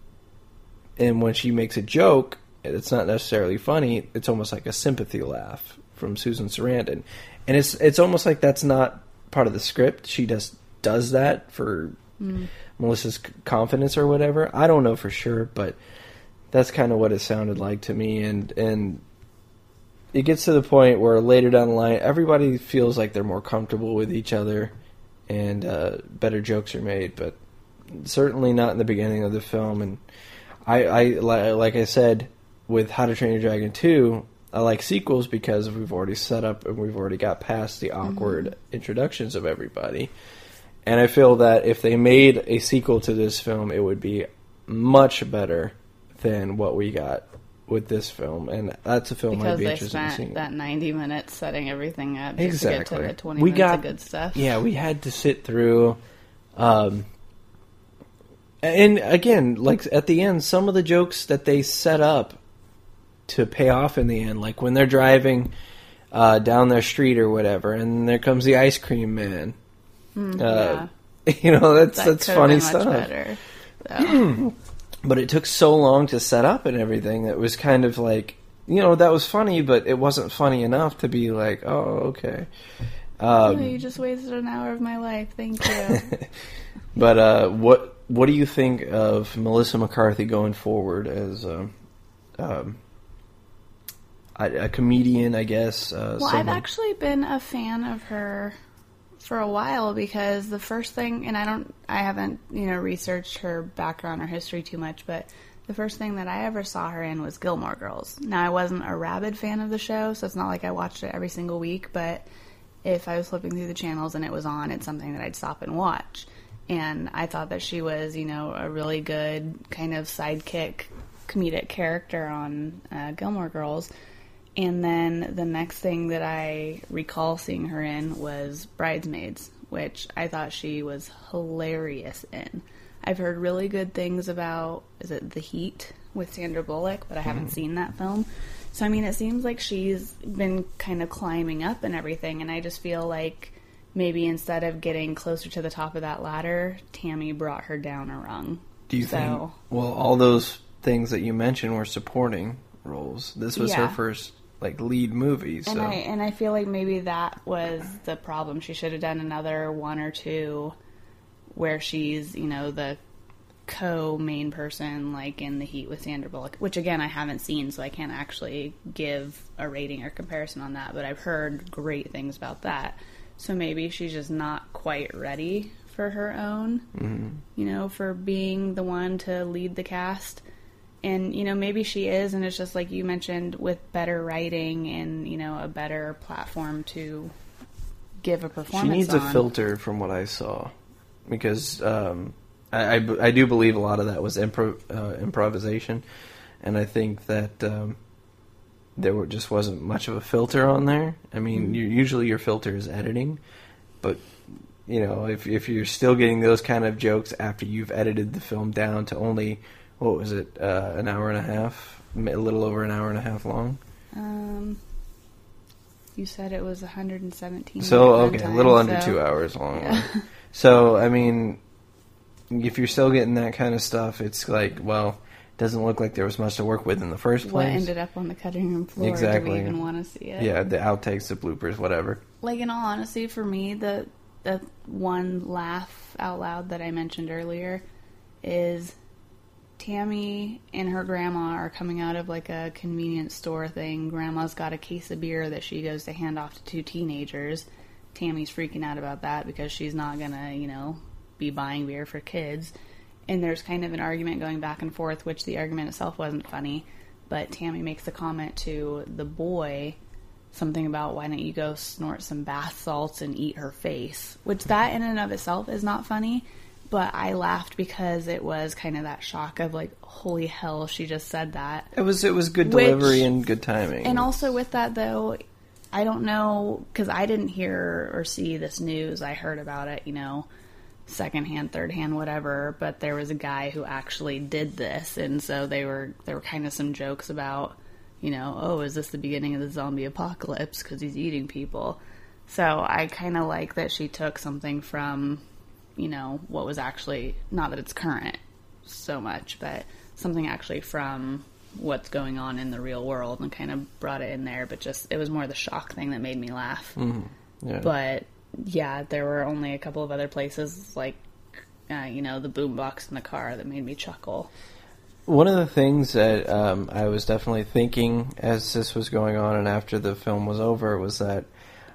And when she makes a joke, it's not necessarily funny, it's almost like a sympathy laugh from Susan Sarandon. And it's almost like that's not part of the script. She just does that for Melissa's confidence or whatever. I don't know for sure, but that's kind of what it sounded like to me. And it gets to the point where later down the line, everybody feels like they're more comfortable with each other and better jokes are made, but certainly not in the beginning of the film. And I like I said, with How to Train Your Dragon 2, I like sequels because we've already set up and we've already got past the awkward introductions of everybody. And I feel that if they made a sequel to this film, it would be much better than what we got with this film. And that's a film I'd be interested in seeing. Because they spent that 90 minutes setting everything up just to get to the 20 we minutes got, of good stuff. Yeah, we had to sit through... and again, like at the end, some of the jokes that they set up to pay off in the end, like when they're driving down their street or whatever, and there comes the ice cream man. Yeah. That's funny stuff. Much better, so. But it took so long to set up and everything that it was kind of like, that was funny, but it wasn't funny enough to be like, oh, okay. You just wasted an hour of my life. Thank you. But what do you think of Melissa McCarthy going forward as a comedian, I guess? I've actually been a fan of her for a while, because the first thing, and I haven't researched her background or history too much, but the first thing that I ever saw her in was Gilmore Girls. Now, I wasn't a rabid fan of the show, so it's not like I watched it every single week, but if I was flipping through the channels and it was on, it's something that I'd stop and watch. And I thought that she was, a really good kind of sidekick comedic character on Gilmore Girls. And then the next thing that I recall seeing her in was Bridesmaids, which I thought she was hilarious in. I've heard really good things about, is it The Heat with Sandra Bullock, but I haven't seen that film. So, it seems like she's been kind of climbing up and everything, and I just feel like maybe instead of getting closer to the top of that ladder, Tammy brought her down a rung. Do you think, all those things that you mentioned were supporting roles. This was her first lead movie. So. And I feel like maybe that was the problem. She should have done another one or two where she's, the co-main person, like in The Heat with Sandra Bullock, which again I haven't seen, so I can't actually give a rating or comparison on that, but I've heard great things about that. So maybe she's just not quite ready for her own, you know, for being the one to lead the cast. And, you know, maybe she is, and it's just like you mentioned, with better writing and, you know, a better platform to give a performance She needs on. a filter from what I saw. Because I do believe a lot of that was improvisation. And I think that just wasn't much of a filter on there. I mean, usually your filter is editing. But, you know, if you're still getting those kind of jokes after you've edited the film down to only... What was it? An hour and a half? A little over an hour and a half long? You said it was 117 So, okay, runtime, a little under so- 2 hours long. Yeah. So, I mean, if you're still getting that kind of stuff, it's like, well, it doesn't look like there was much to work with in the first What place. ended up on the cutting room floor? Exactly. Do we even want to see it? Yeah, the outtakes, the bloopers, whatever. Like, in all honesty, for me, the one laugh out loud that I mentioned earlier is... Tammy and her grandma are coming out of like a convenience store thing. Grandma's got a case of beer that she goes to hand off to two teenagers. Tammy's freaking out about that because she's not gonna, you know, be buying beer for kids. And there's kind of an argument going back and forth, which the argument itself wasn't funny. But Tammy makes a comment to the boy, something about why don't you go snort some bath salts and eat her face. Which that in and of itself is not funny. But I laughed because it was kind of that shock of like, holy hell, she just said that. It was good delivery and good timing. And also with that, though, I don't know, because I didn't hear or see this news. I heard about it, you know, secondhand, thirdhand, whatever. But there was a guy who actually did this, and so there were kind of some jokes about, you know, oh, is this the beginning of the zombie apocalypse because he's eating people? So I kind of like that she took something from... you know, what was actually, not that it's current so much, but something actually from what's going on in the real world and kind of brought it in there, but just, it was more the shock thing that made me laugh. Yeah. But, yeah, there were only a couple of other places, like, you know, the boombox in the car that made me chuckle. One of the things that I was definitely thinking as this was going on and after the film was over was that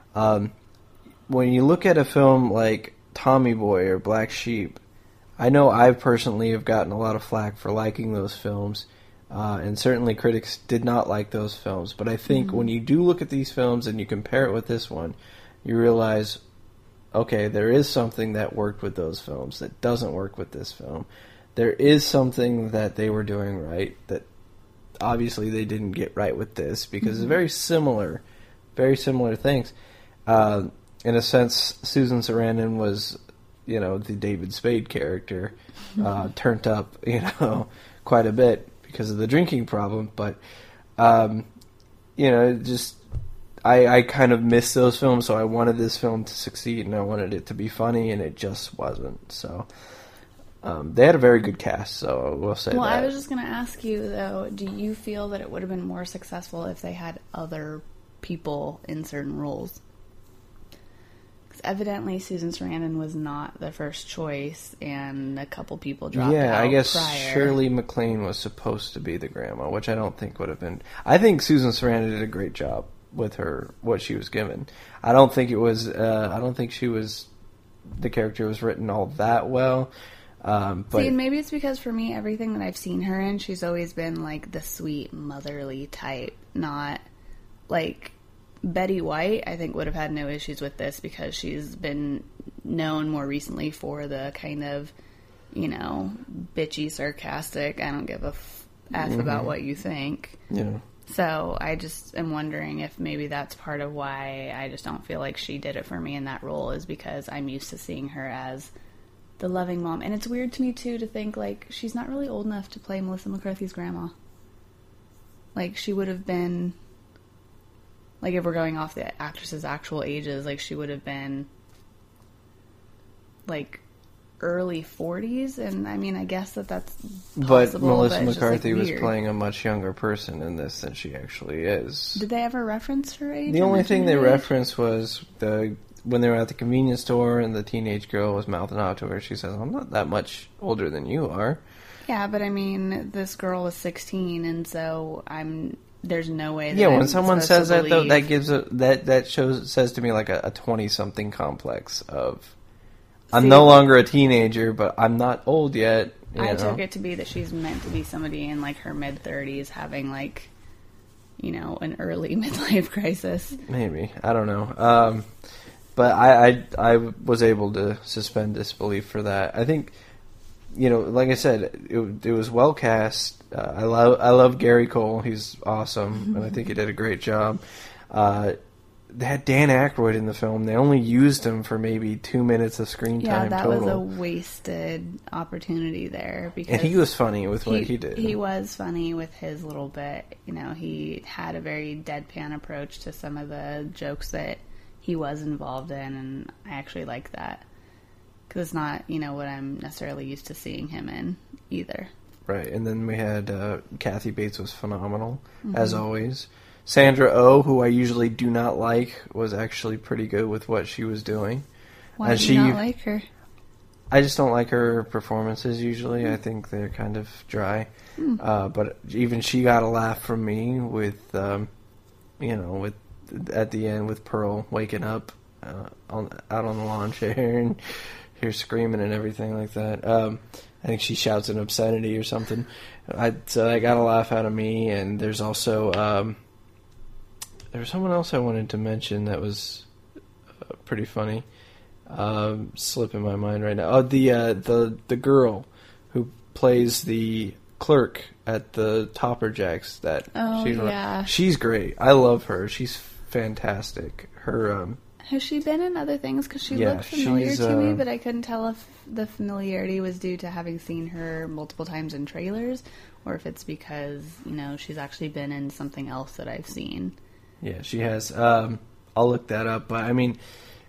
when you look at a film like Tommy Boy or Black Sheep, I know I personally have gotten a lot of flack for liking those films, and certainly critics did not like those films. But I think when you do look at these films and you compare it with this one, you realize, okay, there is something that worked with those films that doesn't work with this film. There is something that they were doing right that obviously they didn't get right with this, because it's very similar things. In a sense, Susan Sarandon was, you know, the David Spade character, turned up, you know, quite a bit because of the drinking problem. But, you know, just I kind of missed those films, so I wanted this film to succeed, and I wanted it to be funny, and it just wasn't. So they had a very good cast, so we'll say that. Well, I was just going to ask you, though, do you feel that it would have been more successful if they had other people in certain roles? Evidently, Susan Sarandon was not the first choice, and a couple people dropped out. Yeah, I guess prior. Shirley MacLaine was supposed to be the grandma, which I don't think would have been... I think Susan Sarandon did a great job with her, what she was given. I don't think it was... I don't think she was... The character was written all that well. But See, and maybe it's because for me, everything that I've seen her in, she's always been like the sweet, motherly type, not like... Betty White, I think, would have had no issues with this because she's been known more recently for the kind of, you know, bitchy, sarcastic, I don't give a F about what you think. Yeah. So I just am wondering if maybe that's part of why I just don't feel like she did it for me in that role, is because I'm used to seeing her as the loving mom. And it's weird to me, too, to think, like, she's not really old enough to play Melissa McCarthy's grandma. Like, she would have been... Like, if we're going off the actress's actual ages, like, she would have been, like, early 40s. And, I mean, I guess that's possible. But Melissa but it's McCarthy just, like, was weird. playing a much younger person in this than she actually is. Did they ever reference her age? The or only mention thing they her age? referenced was when they were at the convenience store and the teenage girl was mouthing off to her, she says, "I'm not that much older than you are." Yeah, but I mean, this girl was 16, and so there's no way that Yeah, when I'm someone supposed says to that, though, believe- that gives says to me like a 20-something complex of, I'm See, no longer a teenager, but I'm not old yet. I know? took it to be that she's meant to be somebody in like her mid-30s having like, you know, an early midlife crisis. Maybe. I don't know. But I was able to suspend disbelief for that. I think, you know, like I said, it was well cast. I love Gary Cole. He's awesome, and I think he did a great job. They had Dan Aykroyd in the film. They only used him for maybe 2 minutes of screen Yeah, time that total. was a wasted opportunity there because And he was funny with what he did. He was funny with his little bit. You know, he had a very deadpan approach to some of the jokes that he was involved in, and I actually like that. Because it's not, you know, what I'm necessarily used to seeing him in either. Right, and then we had Kathy Bates was phenomenal, as always. Sandra Oh, who I usually do not like, was actually pretty good with what she was doing. Why do you not like her? I just don't like her performances usually. I think they're kind of dry. But even she got a laugh from me with, you know, with at the end with Pearl waking up out on the lawn chair and her screaming and everything like that. I think she shouts an obscenity or something. So that got a laugh out of me. And there's also there was someone else I wanted to mention that was pretty funny. Slipping my mind right now. Oh, the girl who plays the clerk at the Topper Jacks. She's great. I love her. She's fantastic. Her has she been in other things? Because she Yeah, looked familiar she's, to me, but I couldn't tell if the familiarity was due to having seen her multiple times in trailers, or if it's because, you know, she's actually been in something else that I've seen. Yeah, she has. I'll look that up. But I mean,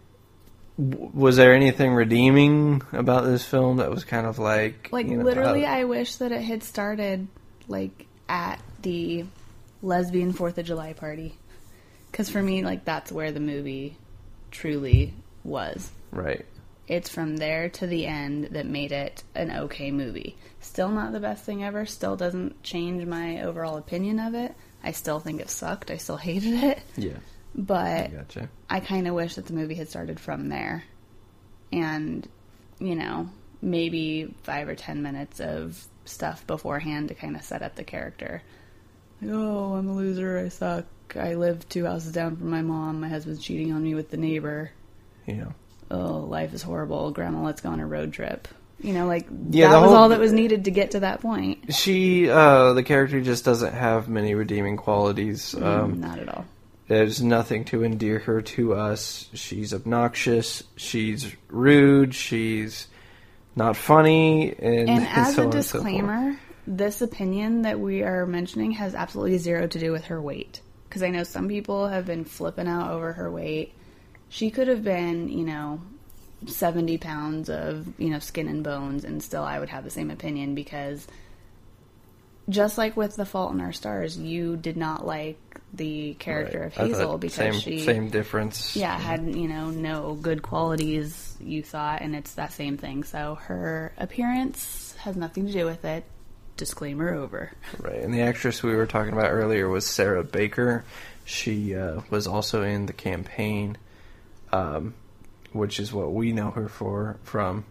was there anything redeeming about this film that was kind of like you know, literally, I wish that it had started like at the lesbian 4th of July party, because for me, like, that's where the movie truly was. Right. It's from there to the end that made it an okay movie. Still not the best thing ever. Still doesn't change my overall opinion of it. I still think it sucked. I still hated it. Yeah. But Gotcha. I kind of wish that the movie had started from there. And, you know, maybe 5 or 10 minutes of stuff beforehand to kind of set up the character. Like, oh, I'm a loser. I suck. I live 2 houses down from my mom. My husband's cheating on me with the neighbor. Yeah. Oh, life is horrible. Grandma, let's go on a road trip. You know, like, Yeah, that the was whole- all that was needed to get to that point. She, the character just doesn't have many redeeming qualities. Not at all. There's nothing to endear her to us. She's obnoxious. She's rude. She's not funny. And as so a on and so forth. disclaimer, this opinion that we are mentioning has absolutely zero to do with her weight. Because I know some people have been flipping out over her weight. She could have been, you know, 70 pounds of, you know, skin and bones, and still I would have the same opinion, because just like with The Fault in Our Stars, you did not like the character of I Hazel thought because same difference. yeah, had, you know, no good qualities, you thought, and it's that same thing. So her appearance has nothing to do with it. Disclaimer over. Right, and the actress we were talking about earlier was Sarah Baker. She was also in The Campaign, which is what we know her from.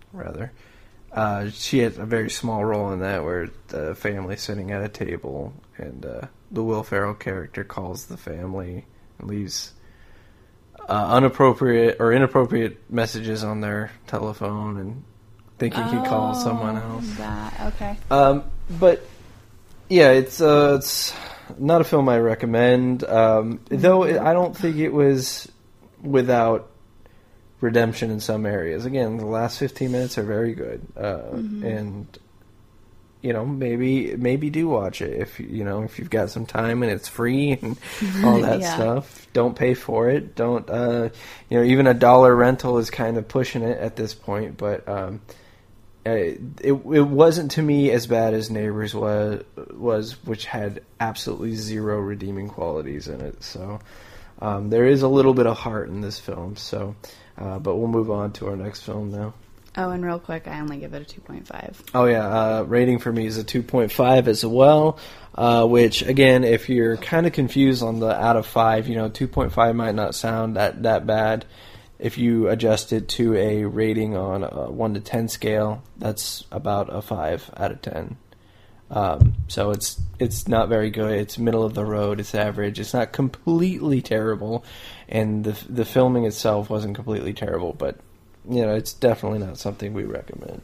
She had a very small role in that, where the family's sitting at a table, and the Will Ferrell character calls the family and leaves inappropriate messages on their telephone, and thinking he called someone else. Okay. But yeah, it's not a film I recommend. Though I don't think it was without redemption in some areas. Again, the last 15 minutes are very good, and you know, maybe do watch it if if you've got some time and it's free and all that Yeah. stuff. Don't pay for it. Don't even $1 rental is kind of pushing it at this point, but. It wasn't to me as bad as Neighbors was, which had absolutely zero redeeming qualities in it. So, There is a little bit of heart in this film, so but we'll move on to our next film now. Oh, and real quick, I only give it a 2.5. Oh yeah, rating for me is a 2.5 as well, which again, if you're kind of confused on the out of 5, 2.5 might not sound that bad. If you adjust it to a rating on a 1 to 10 scale, that's about a 5 out of 10. So it's not very good. It's middle of the road. It's average. It's not completely terrible, and the filming itself wasn't completely terrible, but it's definitely not something we recommend.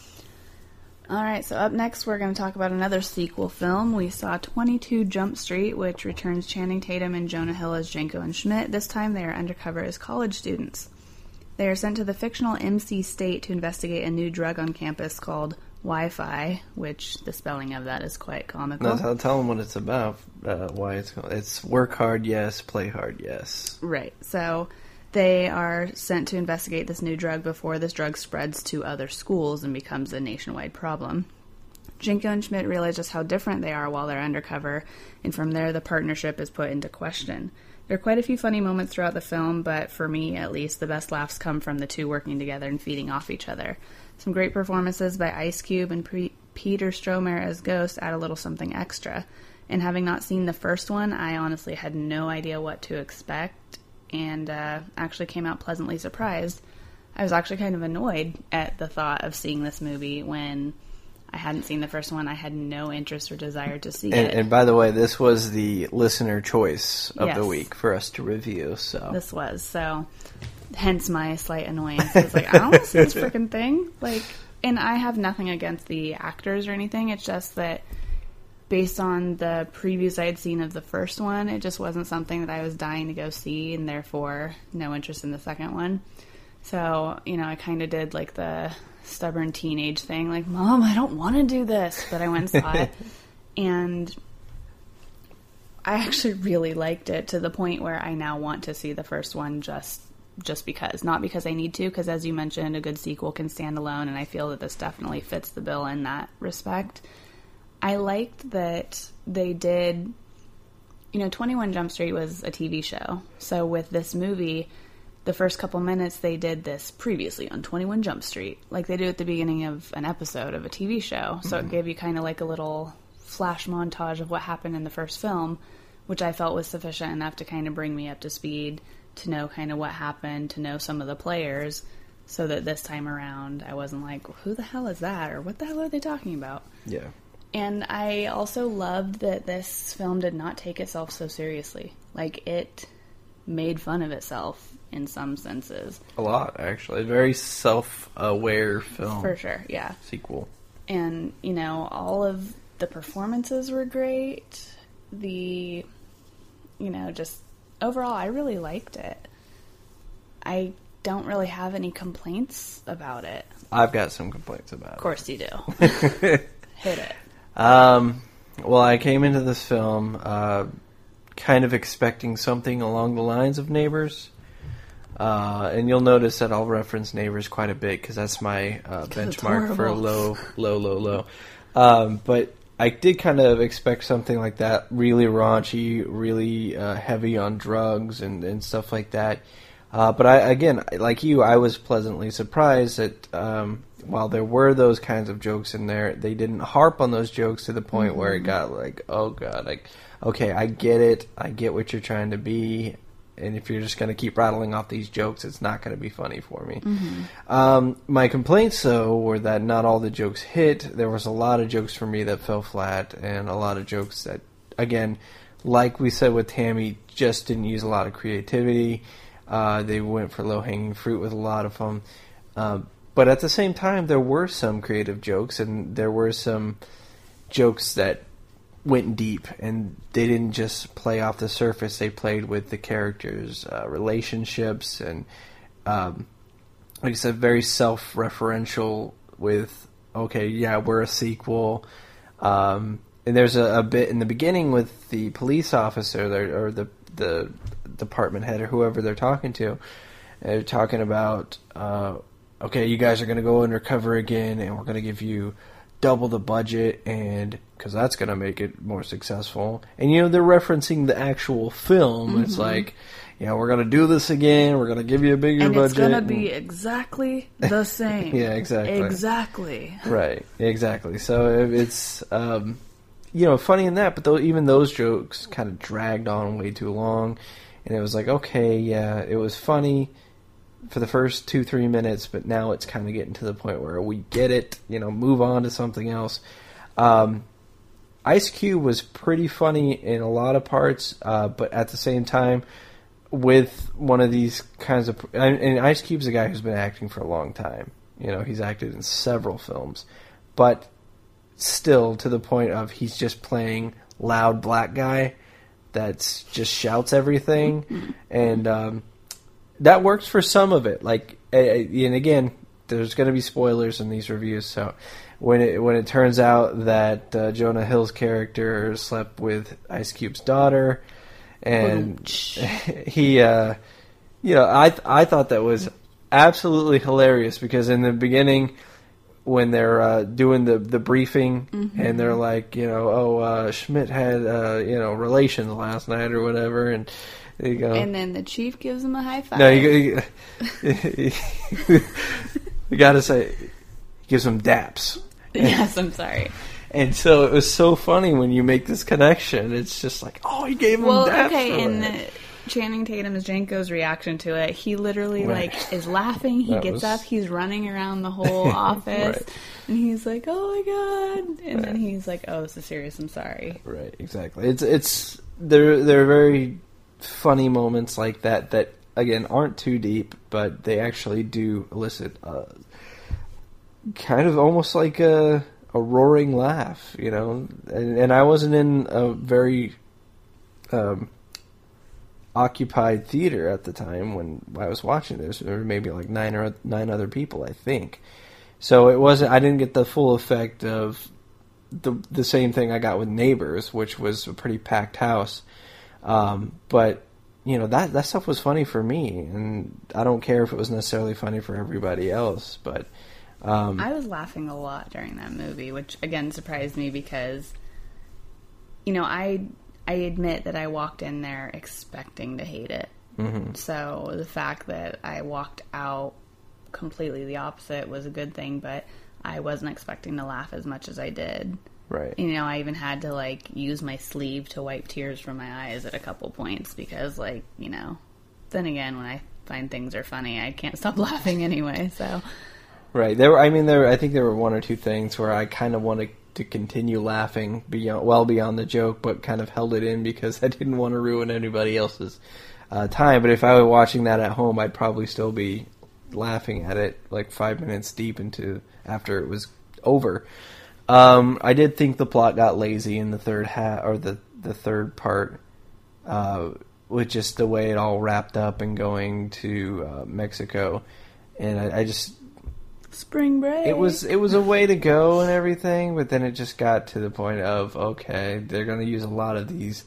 All right, so up next we're going to talk about another sequel film. We saw 22 Jump Street, which returns Channing Tatum and Jonah Hill as Jenko and Schmidt. This time they are undercover as college students. They are sent to the fictional MC State to investigate a new drug on campus called Wi-Fi, which the spelling of that is quite comical. No, tell them what it's about, why it's called. It's work hard, yes, play hard, yes. Right, so they are sent to investigate this new drug before this drug spreads to other schools and becomes a nationwide problem. Jenko and Schmidt realize just how different they are while they're undercover, and from there the partnership is put into question. There are quite a few funny moments throughout the film, but for me, at least, the best laughs come from the two working together and feeding off each other. Some great performances by Ice Cube and Peter Stormare as Ghost add a little something extra. And having not seen the first one, I honestly had no idea what to expect, and actually came out pleasantly surprised. I was actually kind of annoyed at the thought of seeing this movie when I hadn't seen the first one. I had no interest or desire to see it. And by the way, this was the listener choice of Yes. the week for us to review. So This was, so hence my slight annoyance. I was like, I don't want to see this freaking thing. And I have nothing against the actors or anything. It's just that based on the previews I had seen of the first one, it just wasn't something that I was dying to go see, and therefore no interest in the second one. So, I kind of did the stubborn teenage thing, Mom, I don't want to do this, but I went and saw it, and I actually really liked it to the point where I now want to see the first one just because. Not because I need to, because as you mentioned, a good sequel can stand alone, and I feel that this definitely fits the bill in that respect. I liked that they did, 21 Jump Street was a TV show. So with this movie, the first couple minutes they did this previously on 21 Jump Street, like they do at the beginning of an episode of a TV show. So it gave you kind of a little flash montage of what happened in the first film, which I felt was sufficient enough to kind of bring me up to speed, to know kind of what happened, to know some of the players, so that this time around I wasn't like, who the hell is that? Or what the hell are they talking about? yeah. And I also loved that this film did not take itself so seriously. It made fun of itself in some senses. A lot, actually. A very self-aware film. For sure, yeah. Sequel. And, all of the performances were great. Just overall, I really liked it. I don't really have any complaints about it. I've got some complaints about it. Of course you do. Hit it. Well, I came into this film kind of expecting something along the lines of Neighbors. And you'll notice that I'll reference Neighbors quite a bit because that's my benchmark for low. But I did kind of expect something like that, really raunchy, really heavy on drugs and stuff like that. But again, like you, I was pleasantly surprised that while there were those kinds of jokes in there, they didn't harp on those jokes to the point where it got oh god, okay, I get it, I get what you're trying to be, and if you're just going to keep rattling off these jokes, it's not going to be funny for me. My complaints, though, were that not all the jokes hit. There was a lot of jokes for me that fell flat, and a lot of jokes that, again, like we said with Tammy, just didn't use a lot of creativity. They went for low-hanging fruit with a lot of them. But at the same time, there were some creative jokes, and there were some jokes that went deep, and they didn't just play off the surface. They played with the characters' relationships, and like I said, very self-referential with, okay, yeah, we're a sequel. And there's a bit in the beginning with the police officer or the department head or whoever they're talking to. They're talking about, okay, you guys are going to go undercover again, and we're going to give you double the budget, and because that's going to make it more successful. And they're referencing the actual film. It's like, we're going to do this again. We're going to give you a bigger budget. And it's going to be exactly the same. Yeah, exactly. Exactly. Right, exactly. So it's, funny in that, but even those jokes kind of dragged on way too long. And it was like, okay, yeah, it was funny for the first 2-3 minutes, but now it's kind of getting to the point where we get it, move on to something else. Ice Cube was pretty funny in a lot of parts, but at the same time, with one of these kinds of... And Ice Cube's a guy who's been acting for a long time. He's acted in several films. But still, to the point of he's just playing loud black guy that just shouts everything. And that works for some of it. And again, there's going to be spoilers in these reviews, so... When it turns out that Jonah Hill's character slept with Ice Cube's daughter, and he, I thought that was absolutely hilarious, because in the beginning, when they're doing the briefing, and they're like, Schmidt had relations last night or whatever, and there you go. And then the chief gives him a high five. No, you gotta say, he gives him daps. Yes, I'm sorry. And so it was so funny when you make this connection. It's just like, he gave him daps. Okay, and Channing Tatum's Janko's reaction to it, he literally is laughing. He gets up, he's running around the whole office, and he's like, "Oh my god!" And then he's like, "Oh, this is serious. I'm sorry." Right, exactly. There are very funny moments like that again aren't too deep, but they actually do elicit kind of almost like a roaring laugh, and I wasn't in a very occupied theater at the time when I was watching this. There were maybe like nine other people, I think. So I didn't get the full effect of the same thing I got with Neighbors, which was a pretty packed house. But that stuff was funny for me, and I don't care if it was necessarily funny for everybody else, but I was laughing a lot during that movie, which again surprised me because, I admit that I walked in there expecting to hate it. Mm-hmm. So the fact that I walked out completely the opposite was a good thing, but I wasn't expecting to laugh as much as I did. Right. I even had to use my sleeve to wipe tears from my eyes at a couple points because then again, when I find things are funny, I can't stop laughing anyway, so... Right. I think there were one or two things where I kind of wanted to continue laughing beyond the joke, but kind of held it in because I didn't want to ruin anybody else's time. But if I were watching that at home, I'd probably still be laughing at it 5 minutes deep into after it was over. I did think the plot got lazy in the third the third part, with just the way it all wrapped up and going to Mexico, and I just. Spring break. It was a way to go and everything, but then it just got to the point of, okay, they're going to use a lot of these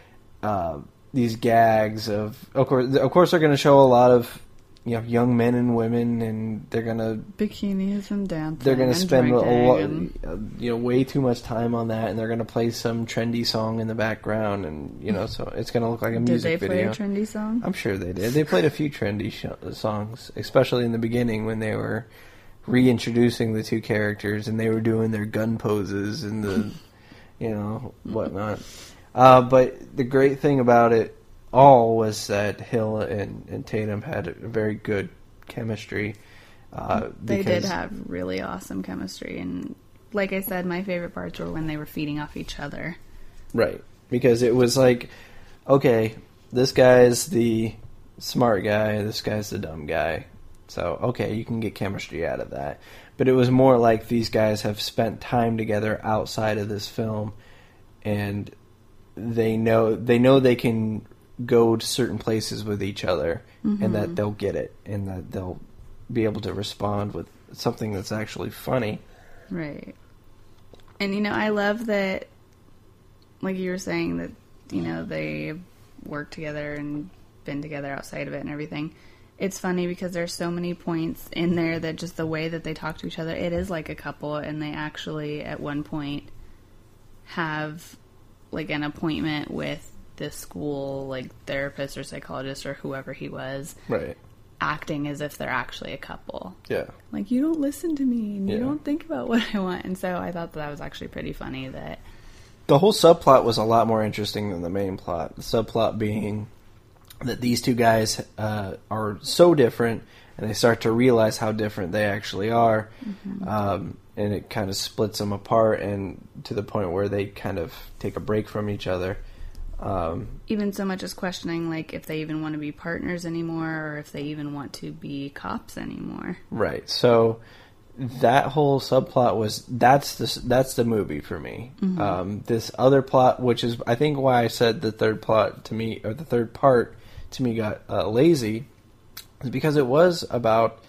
gags of course they're going to show a lot of young men and women, and they're going to bikinis and dancing. They're going to spend way too much time on that, and they're going to play some trendy song in the background, and so it's going to look like a music video. Did they play a trendy song? I'm sure they did. They played a few trendy songs, especially in the beginning when they were reintroducing the two characters, and they were doing their gun poses and the, whatnot. But the great thing about it all was that Hill and Tatum had a very good chemistry. They did have really awesome chemistry, and like I said, my favorite parts were when they were feeding off each other. Right, because it was like, okay, this guy's the smart guy, this guy's the dumb guy. So, okay, you can get chemistry out of that. But it was more like these guys have spent time together outside of this film, and they know they can go to certain places with each other, and that they'll get it, and that they'll be able to respond with something that's actually funny. Right. And, I love that, like you were saying, that, they work together and been together outside of it and everything. It's funny because there's so many points in there that just the way that they talk to each other, it is like a couple, and they actually at one point have an appointment with this school, like, therapist or psychologist or whoever he was, Right. acting as if they're actually a couple. Yeah. Like, you don't listen to me, and you Yeah. don't think about what I want. And so I thought that was actually pretty funny that... The whole subplot was a lot more interesting than the main plot. The subplot being that these two guys are so different, and they start to realize how different they actually are, and it kind of splits them apart, and to the point where they kind of take a break from each other. Even so much as questioning, like, if they even want to be partners anymore, or if they even want to be cops anymore. Right. So that whole subplot was that's the movie for me. This other plot, which is I think why I said the third plot to me, or the third part to me, got lazy, is because it was about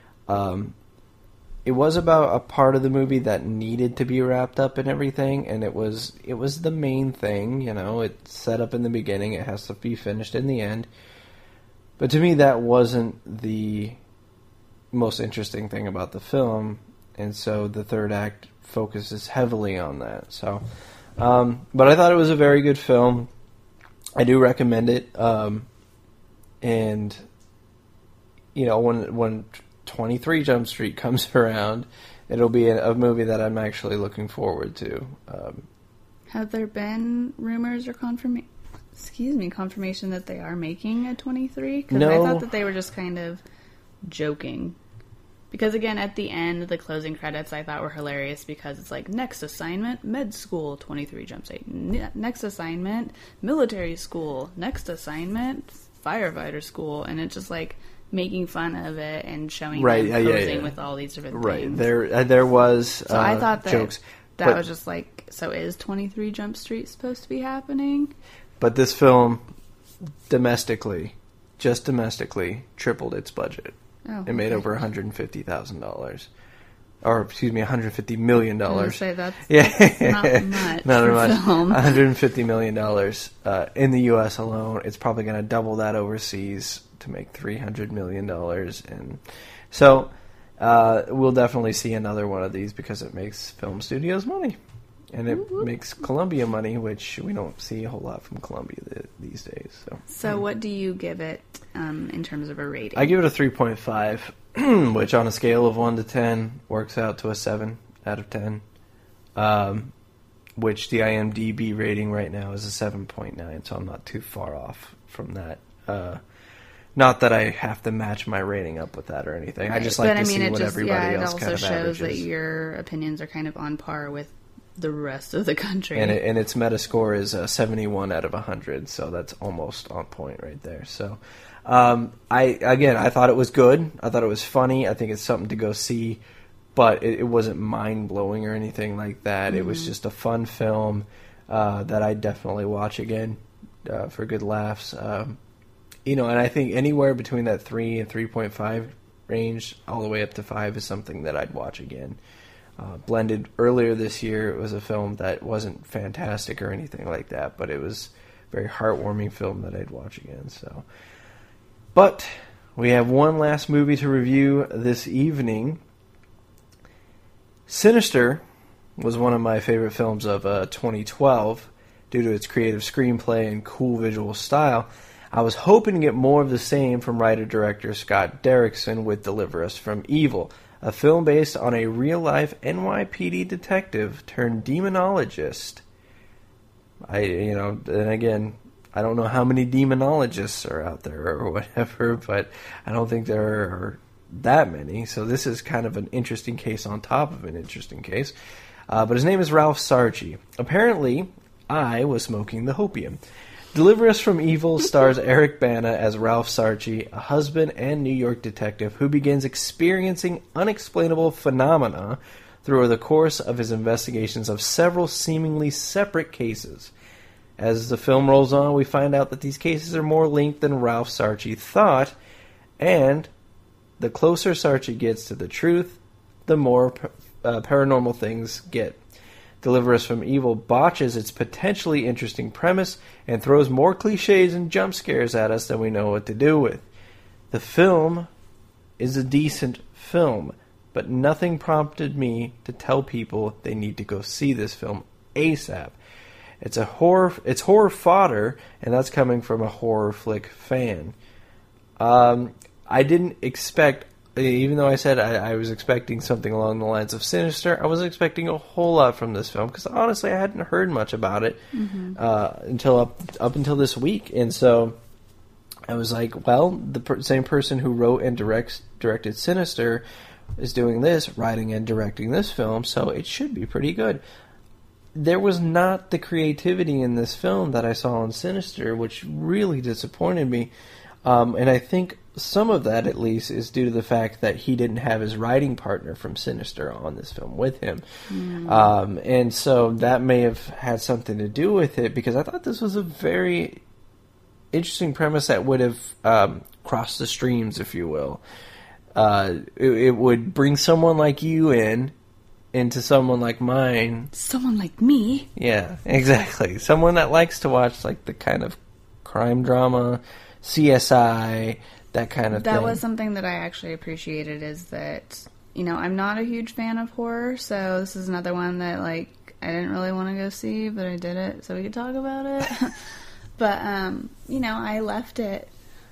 a part of the movie that needed to be wrapped up and everything, and it was the main thing. You know, it's set up in the beginning, it has to be finished in the end. But to me, that wasn't the most interesting thing about the film, and so the third act focuses heavily on that. So, but I thought it was a very good film. I do recommend it, and you know, when 23 Jump Street comes around, it'll be a movie that I'm actually looking forward to. Have there been rumors or confirmation that they are making a 23? Because No. I thought that they were just kind of joking. Because again, at the end, the closing credits I thought were hilarious because it's like, next assignment, med school, 23 Jump Street. Next assignment, military school. Next assignment, firefighter school. And it's just like making fun of it and showing them posing with all these different things. There was So I thought that jokes. That was just like, so is 23 Jump Street supposed to be happening? But this film, domestically, tripled its budget. Oh, It made okay. over $150,000. Or, excuse me, $150 million. I was gonna say, that's not much Not for much. film. $150 million in the U.S. alone. It's probably going to double that overseas to make $300 million. And so we'll definitely see another one of these because it makes film studios money. And it makes Columbia money, which we don't see a whole lot from Columbia these days. So what do you give it in terms of a rating? I give it a 3.5, which on a scale of 1 to 10 works out to a 7 out of 10. Which the IMDb rating right now is a 7.9, so I'm not too far off from that. Not that I have to match my rating up with that or anything. Right. I just like to see what everybody else kind of averages. It also shows that your opinions are kind of on par with the rest of the country. And its Metascore is 71 out of 100, so that's almost on point right there. So, I thought it was good. I thought it was funny. I think it's something to go see, but it wasn't mind-blowing or anything like that. Mm-hmm. It was just a fun film that I'd definitely watch again for good laughs. And I think anywhere between that 3 and 3.5 range, all the way up to 5, is something that I'd watch again. Blended earlier this year, it was a film that wasn't fantastic or anything like that, but it was a very heartwarming film that I'd watch again. So, but we have one last movie to review this evening. Sinister was one of my favorite films of 2012 due to its creative screenplay and cool visual style. I was hoping to get more of the same from writer-director Scott Derrickson with Deliver Us from Evil, a film based on a real-life NYPD detective turned demonologist. And again, I don't know how many demonologists are out there or whatever, but I don't think there are that many. So this is kind of an interesting case on top of an interesting case. But his name is Ralph Sarchi. Apparently, I was smoking the hopium. Deliver Us from Evil stars Eric Bana as Ralph Sarchi, a husband and New York detective who begins experiencing unexplainable phenomena through the course of his investigations of several seemingly separate cases. As the film rolls on, we find out that these cases are more linked than Ralph Sarchi thought, and the closer Sarchi gets to the truth, the more paranormal things get. Deliver Us from Evil botches its potentially interesting premise and throws more cliches and jump scares at us than we know what to do with. The film is a decent film, but nothing prompted me to tell people they need to go see this film ASAP. It's horror fodder, and that's coming from a horror flick fan. I didn't expect, even though I said I was expecting something along the lines of Sinister, I wasn't expecting a whole lot from this film, because honestly I hadn't heard much about it until up until this week, and so I was like, well, the same person who wrote and directed Sinister is doing this, writing and directing this film, so it should be pretty good. There was not the creativity in this film that I saw in Sinister, which really disappointed me. And I think some of that, at least, is due to the fact that he didn't have his writing partner from Sinister on this film with him. And so that may have had something to do with it, because I thought this was a very interesting premise that would have crossed the streams, if you will. It would bring someone like you into someone like mine. Someone like me? Yeah, exactly. Someone that likes to watch like the kind of crime drama, CSI, that kind of thing. That was something that I actually appreciated, is that, you know, I'm not a huge fan of horror, so this is another one that, like, I didn't really want to go see, but I did it so we could talk about it. But, you know, I left it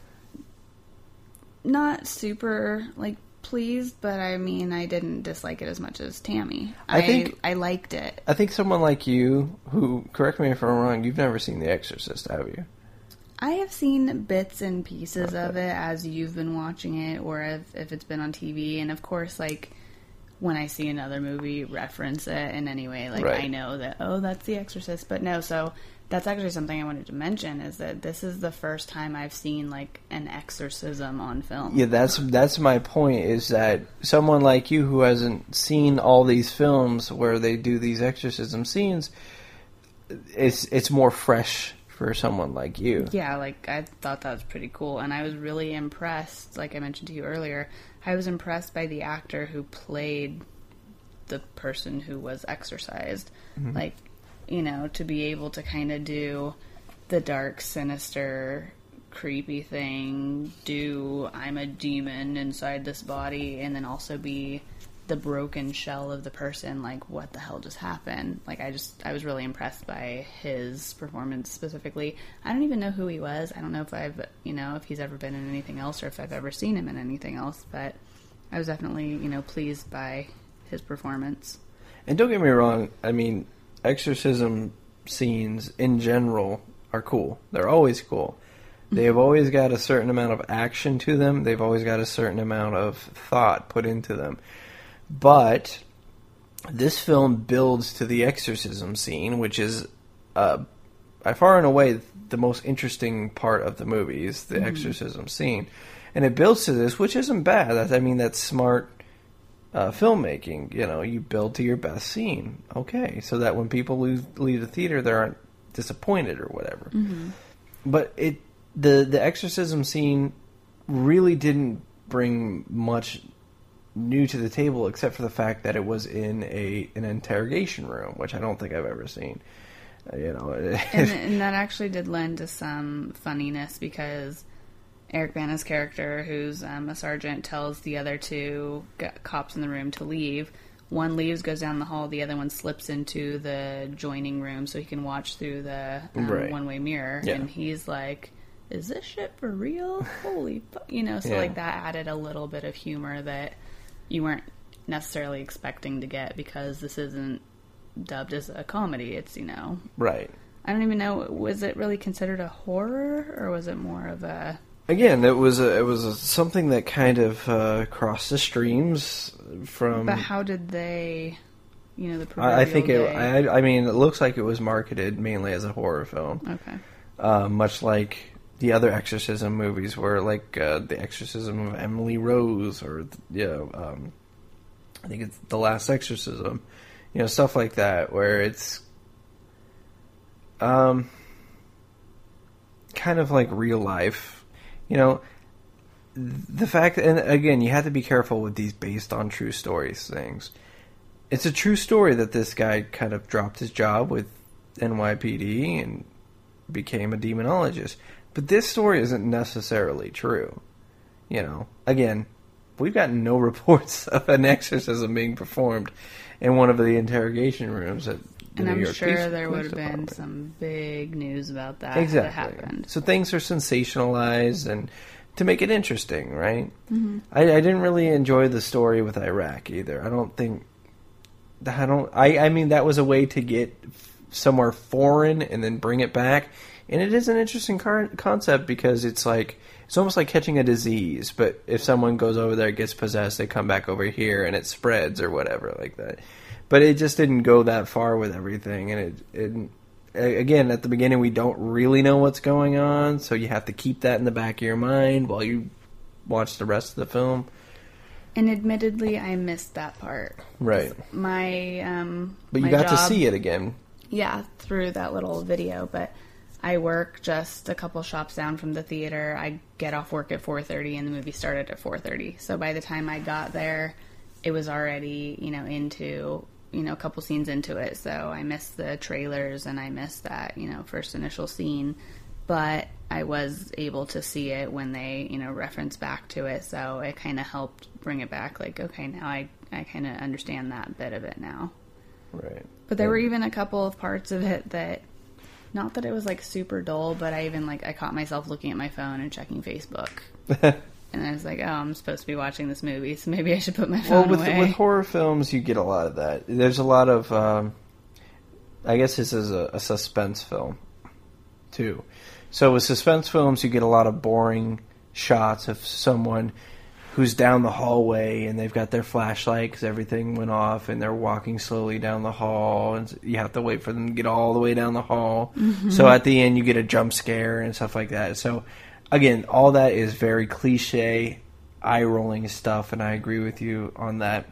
not super, like, pleased, but I mean, I didn't dislike it as much as Tammy. I think I liked it. I think someone like you, who, correct me if I'm wrong, you've never seen The Exorcist, have you? I have seen bits and pieces of it as you've been watching it, or if it's been on TV, and of course, like, when I see another movie reference it in any way, like, I know that, oh, that's The Exorcist, but no, so that's actually something I wanted to mention, is that this is the first time I've seen, like, an exorcism on film. Yeah, that's my point, is that someone like you who hasn't seen all these films where they do these exorcism scenes, it's more fresh for someone like you. Yeah, like, I thought that was pretty cool, and I was really impressed, like I mentioned to you earlier, I was impressed by the actor who played the person who was exorcised. Like, you know, to be able to kind of do the dark, sinister, creepy thing, do I'm a demon inside this body, and then also be the broken shell of the person, like, what the hell just happened? Like, I was really impressed by his performance specifically. I don't even know who he was. I don't know if if he's ever been in anything else, or if I've ever seen him in anything else, but I was definitely, pleased by his performance. And don't get me wrong, I mean, exorcism scenes in general are cool. They're always cool. They've always got a certain amount of action to them. They've always got a certain amount of thought put into them. But this film builds to the exorcism scene, which is by far and away the most interesting part of the movie, is the exorcism scene. And it builds to this, which isn't bad. That's smart filmmaking. You build to your best scene. Okay, so that when people leave the theater, they aren't disappointed or whatever. But the exorcism scene really didn't bring much new to the table, except for the fact that it was in an interrogation room, which I don't think I've ever seen. And that actually did lend to some funniness, because Eric Bana's character, who's a sergeant, tells the other two cops in the room to leave. One leaves, goes down the hall, the other one slips into the joining room so he can watch through the one-way mirror. Yeah. And he's like, is this shit for real? Holy fuck. Like, that added a little bit of humor that you weren't necessarily expecting to get, because this isn't dubbed as a comedy. It's, Right. I don't even know, was it really considered a horror, or was it more of a... Again, it was something that kind of crossed the streams from... But how did they, the I think it looks like it was marketed mainly as a horror film. Okay. Much like the other exorcism movies were, like The Exorcism of Emily Rose, or I think it's The Last Exorcism, stuff like that, where it's kind of like real life. The fact, and again, you have to be careful with these based on true stories things. It's a true story that this guy kind of dropped his job with NYPD and became a demonologist. But this story isn't necessarily true. Again, we've gotten no reports of an exorcism being performed in one of the interrogation rooms at And New I'm York sure Police there would have been Department. some big news about that Exactly. that happened. So things are sensationalized and to make it interesting, right? Mm-hmm. I didn't really enjoy the story with Iraq either. I mean, that was a way to get somewhere foreign and then bring it back. And it is an interesting concept because it's almost like catching a disease. But if someone goes over there, gets possessed, they come back over here and it spreads or whatever like that. But it just didn't go that far with everything. And it again, at the beginning, we don't really know what's going on. So you have to keep that in the back of your mind while you watch the rest of the film. And admittedly, I missed that part. Right. But you got to see it again. Yeah, through that little video. But I work just a couple shops down from the theater. I get off work at 4:30, and the movie started at 4:30. So by the time I got there, it was already, into, a couple scenes into it. So I missed the trailers, and I missed that, first initial scene. But I was able to see it when they, reference back to it. So it kind of helped bring it back. Like, okay, now I kind of understand that bit of it now. Right. But there were even a couple of parts of it that, not that it was super dull, but I even I caught myself looking at my phone and checking Facebook. And I was like, oh, I'm supposed to be watching this movie, so maybe I should put my phone away. With horror films, you get a lot of that. There's a lot of, I guess this is a suspense film, too. So with suspense films, you get a lot of boring shots of someone who's down the hallway and they've got their flashlight because everything went off and they're walking slowly down the hall and you have to wait for them to get all the way down the hall. Mm-hmm. So at the end you get a jump scare and stuff like that. So again, all that is very cliche, eye-rolling stuff, and I agree with you on that.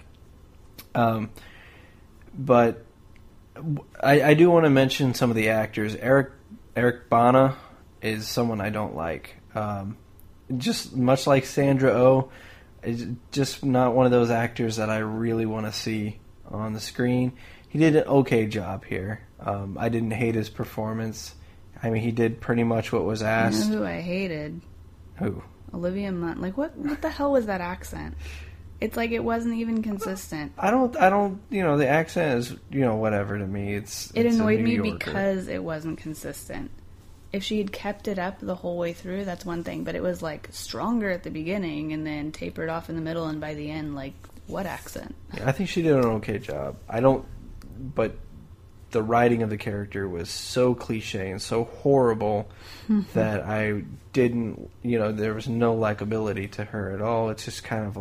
But I do want to mention some of the actors. Eric Bana is someone I don't like. Just much like Sandra Oh, is just not one of those actors that I really want to see on the screen. He did an okay job here. I didn't hate his performance. I mean, he did pretty much what was asked. You know who I hated? Who? Olivia Munn. What the hell was that accent? It's it wasn't even consistent. I don't, the accent is, whatever to me. It annoyed me because it wasn't consistent. If she had kept it up the whole way through, that's one thing. But it was, stronger at the beginning and then tapered off in the middle and by the end, what accent? Yeah, I think she did an okay job. But the writing of the character was so cliche and so horrible that I didn't, there was no likability to her at all. It's just kind of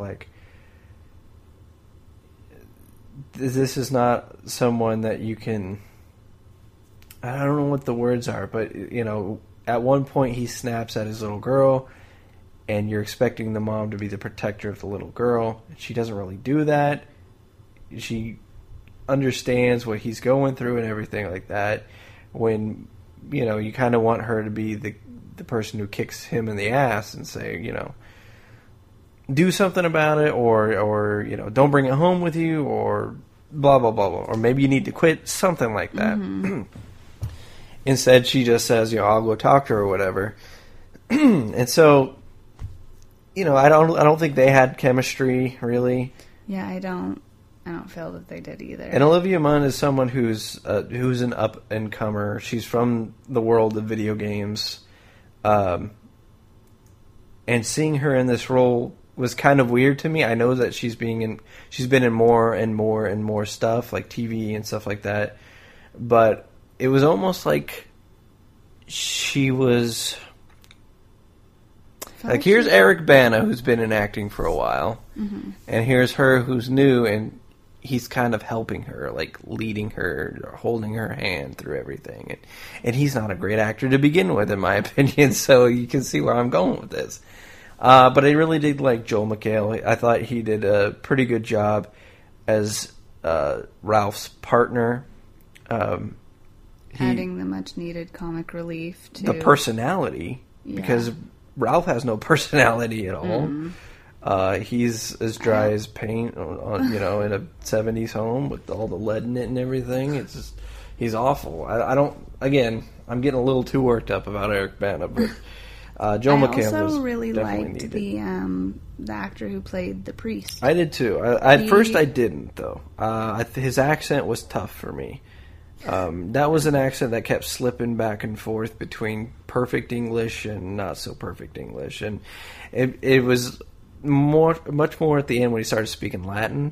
this is not someone that you can... I don't know what the words are, but, at one point he snaps at his little girl, and you're expecting the mom to be the protector of the little girl. She doesn't really do that. She understands what he's going through and everything like that. When, you kind of want her to be the person who kicks him in the ass and say, do something about it, or don't bring it home with you, or blah, blah, blah, blah. Or maybe you need to quit, something like that. Mm-hmm. Instead, she just says, I'll go talk to her or whatever. And so, I don't think they had chemistry, really. Yeah, I don't feel that they did either. And Olivia Munn is someone who's an up-and-comer. She's from the world of video games. And seeing her in this role was kind of weird to me. I know that she's been in more and more and more stuff, like TV and stuff like that. But it was almost like she was... here's Eric Bana, who's been in acting for a while. Mm-hmm. And here's her, who's new, and he's kind of helping her, leading her, or holding her hand through everything. And he's not a great actor to begin with, in my opinion, so you can see where I'm going with this. But I really did like Joel McHale. I thought he did a pretty good job as Ralph's partner. Adding the much-needed comic relief to... The personality, because Ralph has no personality at all. Mm. He's as dry as paint, in a 70s home with all the lead in it and everything. It's just, he's awful. I'm getting a little too worked up about Eric Bana, but Joel McHale was I also really liked needed. the actor who played the priest. I did too. At first I didn't, though. His accent was tough for me. That was an accent that kept slipping back and forth between perfect English and not so perfect English, and it was much more at the end when he started speaking Latin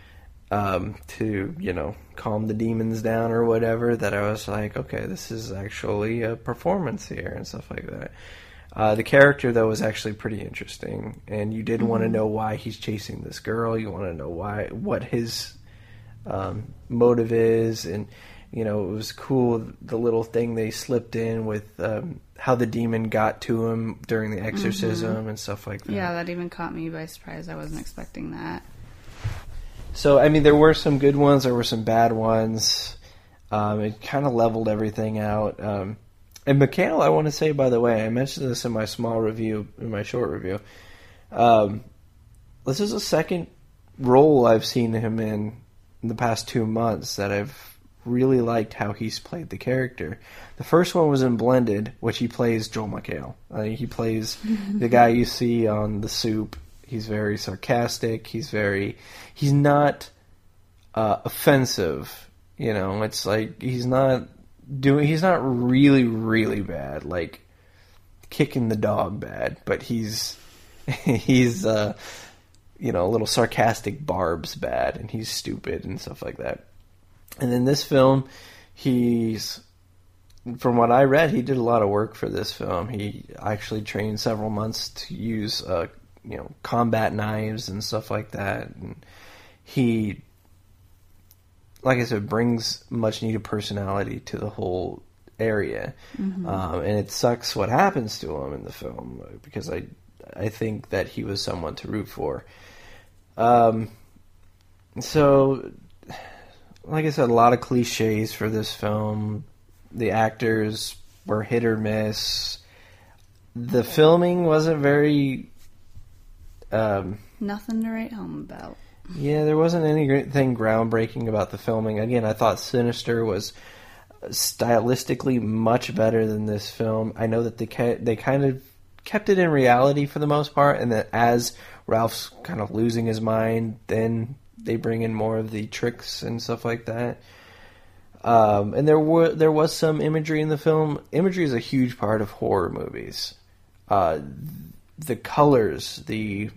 to calm the demons down or whatever. That I was like, okay, this is actually a performance here and stuff like that. The character, though, was actually pretty interesting, and you did want to know why he's chasing this girl. You want to know what his motive is, and it was cool, the little thing they slipped in with how the demon got to him during the exorcism and stuff like that. Yeah, that even caught me by surprise. I wasn't expecting that. So, I mean, there were some good ones, there were some bad ones. It kind of leveled everything out. And Mikhail, I want to say, by the way, I mentioned this in my short review. This is the second role I've seen him in the past 2 months that I've really liked how he's played the character. The first one was in Blended, which he plays Joel McHale. He plays the guy you see on The Soup. He's very sarcastic. He's not offensive. It's like he's not really, really bad, like kicking the dog bad, but he's a little sarcastic Barb's bad, and he's stupid and stuff like that. And in this film, from what I read, he did a lot of work for this film. He actually trained several months to use, combat knives and stuff like that. And he, like I said, brings much needed personality to the whole area. Mm-hmm. And it sucks what happens to him in the film, because I think that he was someone to root for. So, like I said, a lot of cliches for this film. The actors were hit or miss. The filming wasn't very... nothing to write home about. Yeah, there wasn't anything groundbreaking about the filming. Again, I thought Sinister was stylistically much better than this film. I know that they kind of kept it in reality for the most part, and that as Ralph's kind of losing his mind, then they bring in more of the tricks and stuff like that. And there was some imagery in the film. Imagery is a huge part of horror movies. The colors, the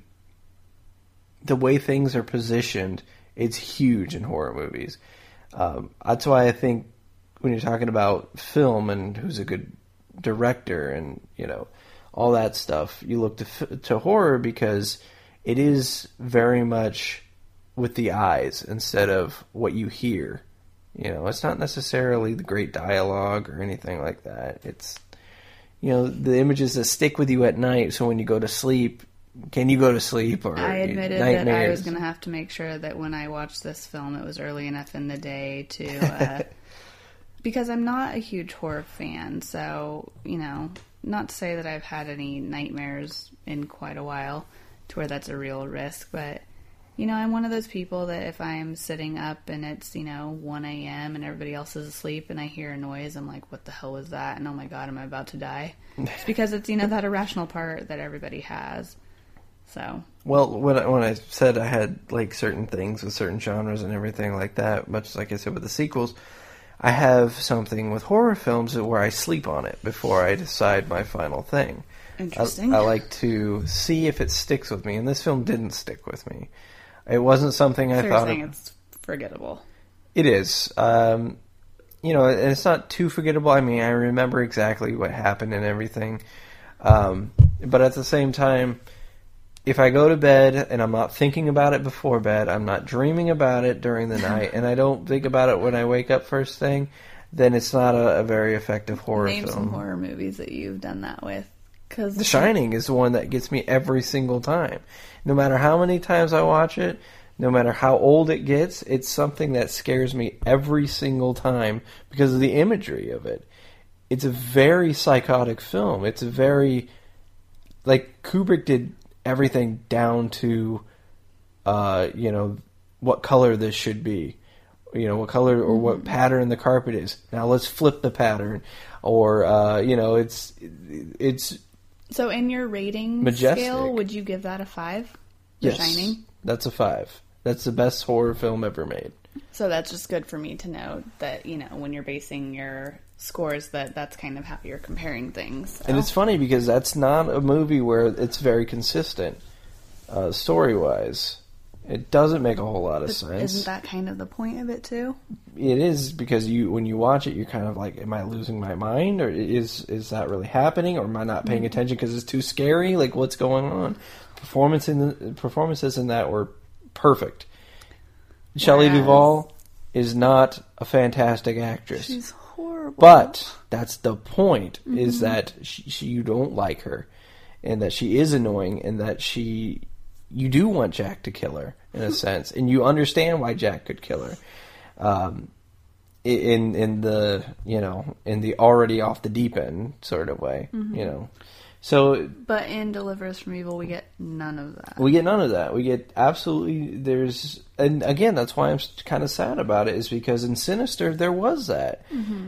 way things are positioned, it's huge in horror movies. That's why I think when you're talking about film and who's a good director and all that stuff, you look to horror, because it is very much with the eyes instead of what you hear. It's not necessarily the great dialogue or anything like that. It's, the images that stick with you at night, so when you go to sleep, can you go to sleep? Or I admitted that I was going to have to make sure that when I watched this film, it was early enough in the day to... because I'm not a huge horror fan, so, not to say that I've had any nightmares in quite a while to where that's a real risk, but... I'm one of those people that if I'm sitting up and it's, 1 a.m. and everybody else is asleep and I hear a noise, I'm like, what the hell was that? And oh my God, am I about to die? It's because it's, that irrational part that everybody has. So. Well, when I said I had, like, certain things with certain genres and everything like that, much like I said with the sequels, I have something with horror films where I sleep on it before I decide my final thing. Interesting. I like to see if it sticks with me, and this film didn't stick with me. It wasn't something I thought... it's forgettable. It is. And it's not too forgettable. I mean, I remember exactly what happened and everything. But at the same time, if I go to bed and I'm not thinking about it before bed, I'm not dreaming about it during the night, and I don't think about it when I wake up first thing, then it's not a very effective horror film. Name some horror movies that you've done that with. The Shining is the one that gets me every single time. No matter how many times I watch it, no matter how old it gets, it's something that scares me every single time because of the imagery of it. It's a very psychotic film. It's a very... Like, Kubrick did everything down to, what color this should be. What color or what pattern the carpet is. Now let's flip the pattern. Or, it's... So in your rating majestic scale, would you give that a 5? Yes, Shining? That's a 5. That's the best horror film ever made. So that's just good for me to know that, when you're basing your scores, that's kind of how you're comparing things. So. And it's funny because that's not a movie where it's very consistent story-wise. It doesn't make a whole lot of sense. Isn't that kind of the point of it, too? It is, because when you watch it, you're kind of like, am I losing my mind? Or is that really happening? Or am I not paying attention because it's too scary? Like, what's going on? Performances in that were perfect. Shelley Duvall is not a fantastic actress. She's horrible. But that's the point, is that you don't like her. And that she is annoying, and that you do want Jack to kill her, in a sense, and you understand why Jack could kill her. In the already off the deep end sort of way, So, but in Deliver Us from Evil, we get none of that. We get none of that. We get absolutely, and again, that's why I'm kind of sad about it, is because in Sinister, there was that.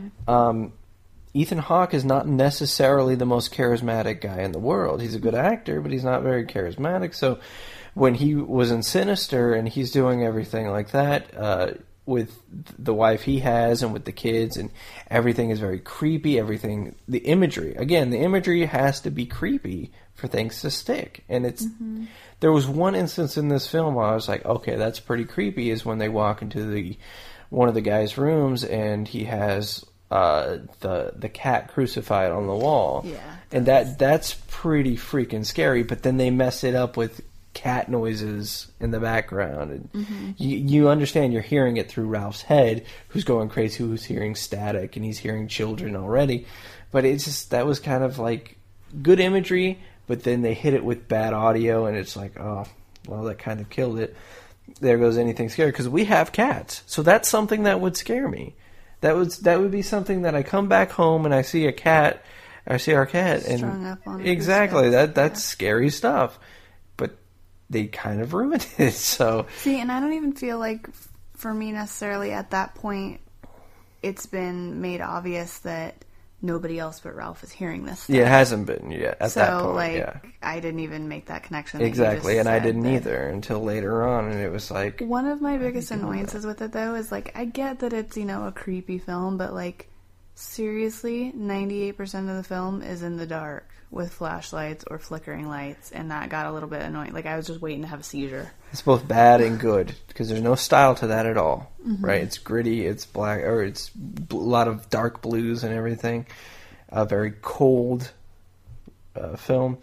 Ethan Hawke is not necessarily the most charismatic guy in the world. He's a good actor, but he's not very charismatic. So when he was in Sinister and he's doing everything like that, with the wife he has and with the kids, and everything is very creepy, the imagery has to be creepy for things to stick. And there was one instance in this film where I was like, okay, that's pretty creepy, is when they walk into one of the guy's rooms and he has the cat crucified on the wall. Yeah. And that's pretty freaking scary, but then they mess it up with cat noises in the background, and you understand you're hearing it through Ralph's head, who's going crazy, who's hearing static, and he's hearing children already. But it's just, that was kind of like good imagery, but then they hit it with bad audio, and it's like, oh, well, that kind of killed it. There goes anything scary, because we have cats, so that's something that would scare me. That would be something that I come back home and I see our cat, and strung up on exactly that's scary stuff. But they kind of ruined it. So see, and I don't even feel like, for me necessarily at that point, it's been made obvious that nobody else but Ralph is hearing this stuff. Yeah, it hasn't been yet at that point. So, like, yeah. I didn't even make that connection. Exactly, and I didn't either until later on, and it was like... One of my biggest annoyances with it, though, is, like, I get that it's, a creepy film, but, like, seriously, 98% of the film is in the dark with flashlights or flickering lights, and that got a little bit annoying. Like, I was just waiting to have a seizure. It's both bad and good, because there's no style to that at all, right? It's gritty, it's black, or it's a lot of dark blues and everything. A very cold film.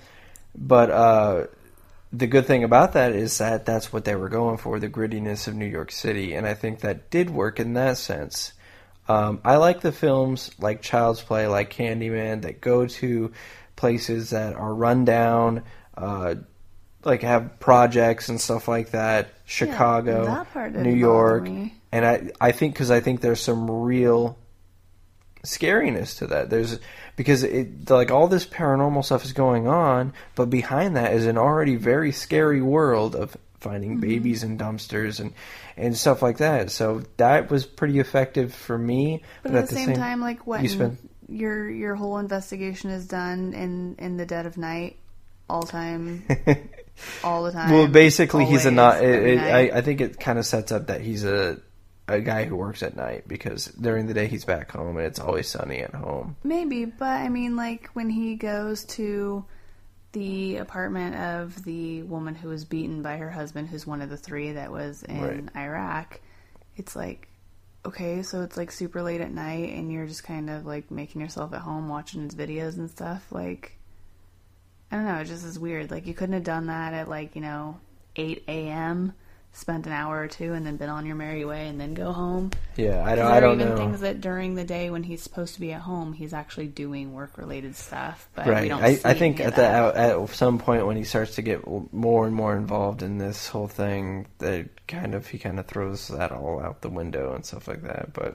But the good thing about that is that that's what they were going for, the grittiness of New York City, and I think that did work in that sense. I like the films like Child's Play, like Candyman, that go to places that are run down, like have projects and stuff like that. Chicago, that part New York, me. And I think there's some real scariness to that. Because like all this paranormal stuff is going on, but behind that is an already very scary world of finding babies in dumpsters and stuff like that. So that was pretty effective for me. But at the same time, like when your whole investigation is done in the dead of night, all the time. Well, basically, always, I think it kind of sets up that he's a guy who works at night, because during the day he's back home and it's always sunny at home. Maybe, but I mean, like when he goes to the apartment of the woman who was beaten by her husband, who's one of the three that was in Iraq, it's like, okay, so it's like super late at night and you're just kind of like making yourself at home watching his videos and stuff. Like, I don't know, it just is weird. Like, you couldn't have done that at 8 a.m., spent an hour or two, and then been on your merry way and then go home. Yeah, I don't know. There are even know. things that during the day when he's supposed to be at home, he's actually doing work-related stuff, but right. we don't see I think any of at some point when he starts to get more and more involved in this whole thing, that he kind of throws that all out the window and stuff like that. But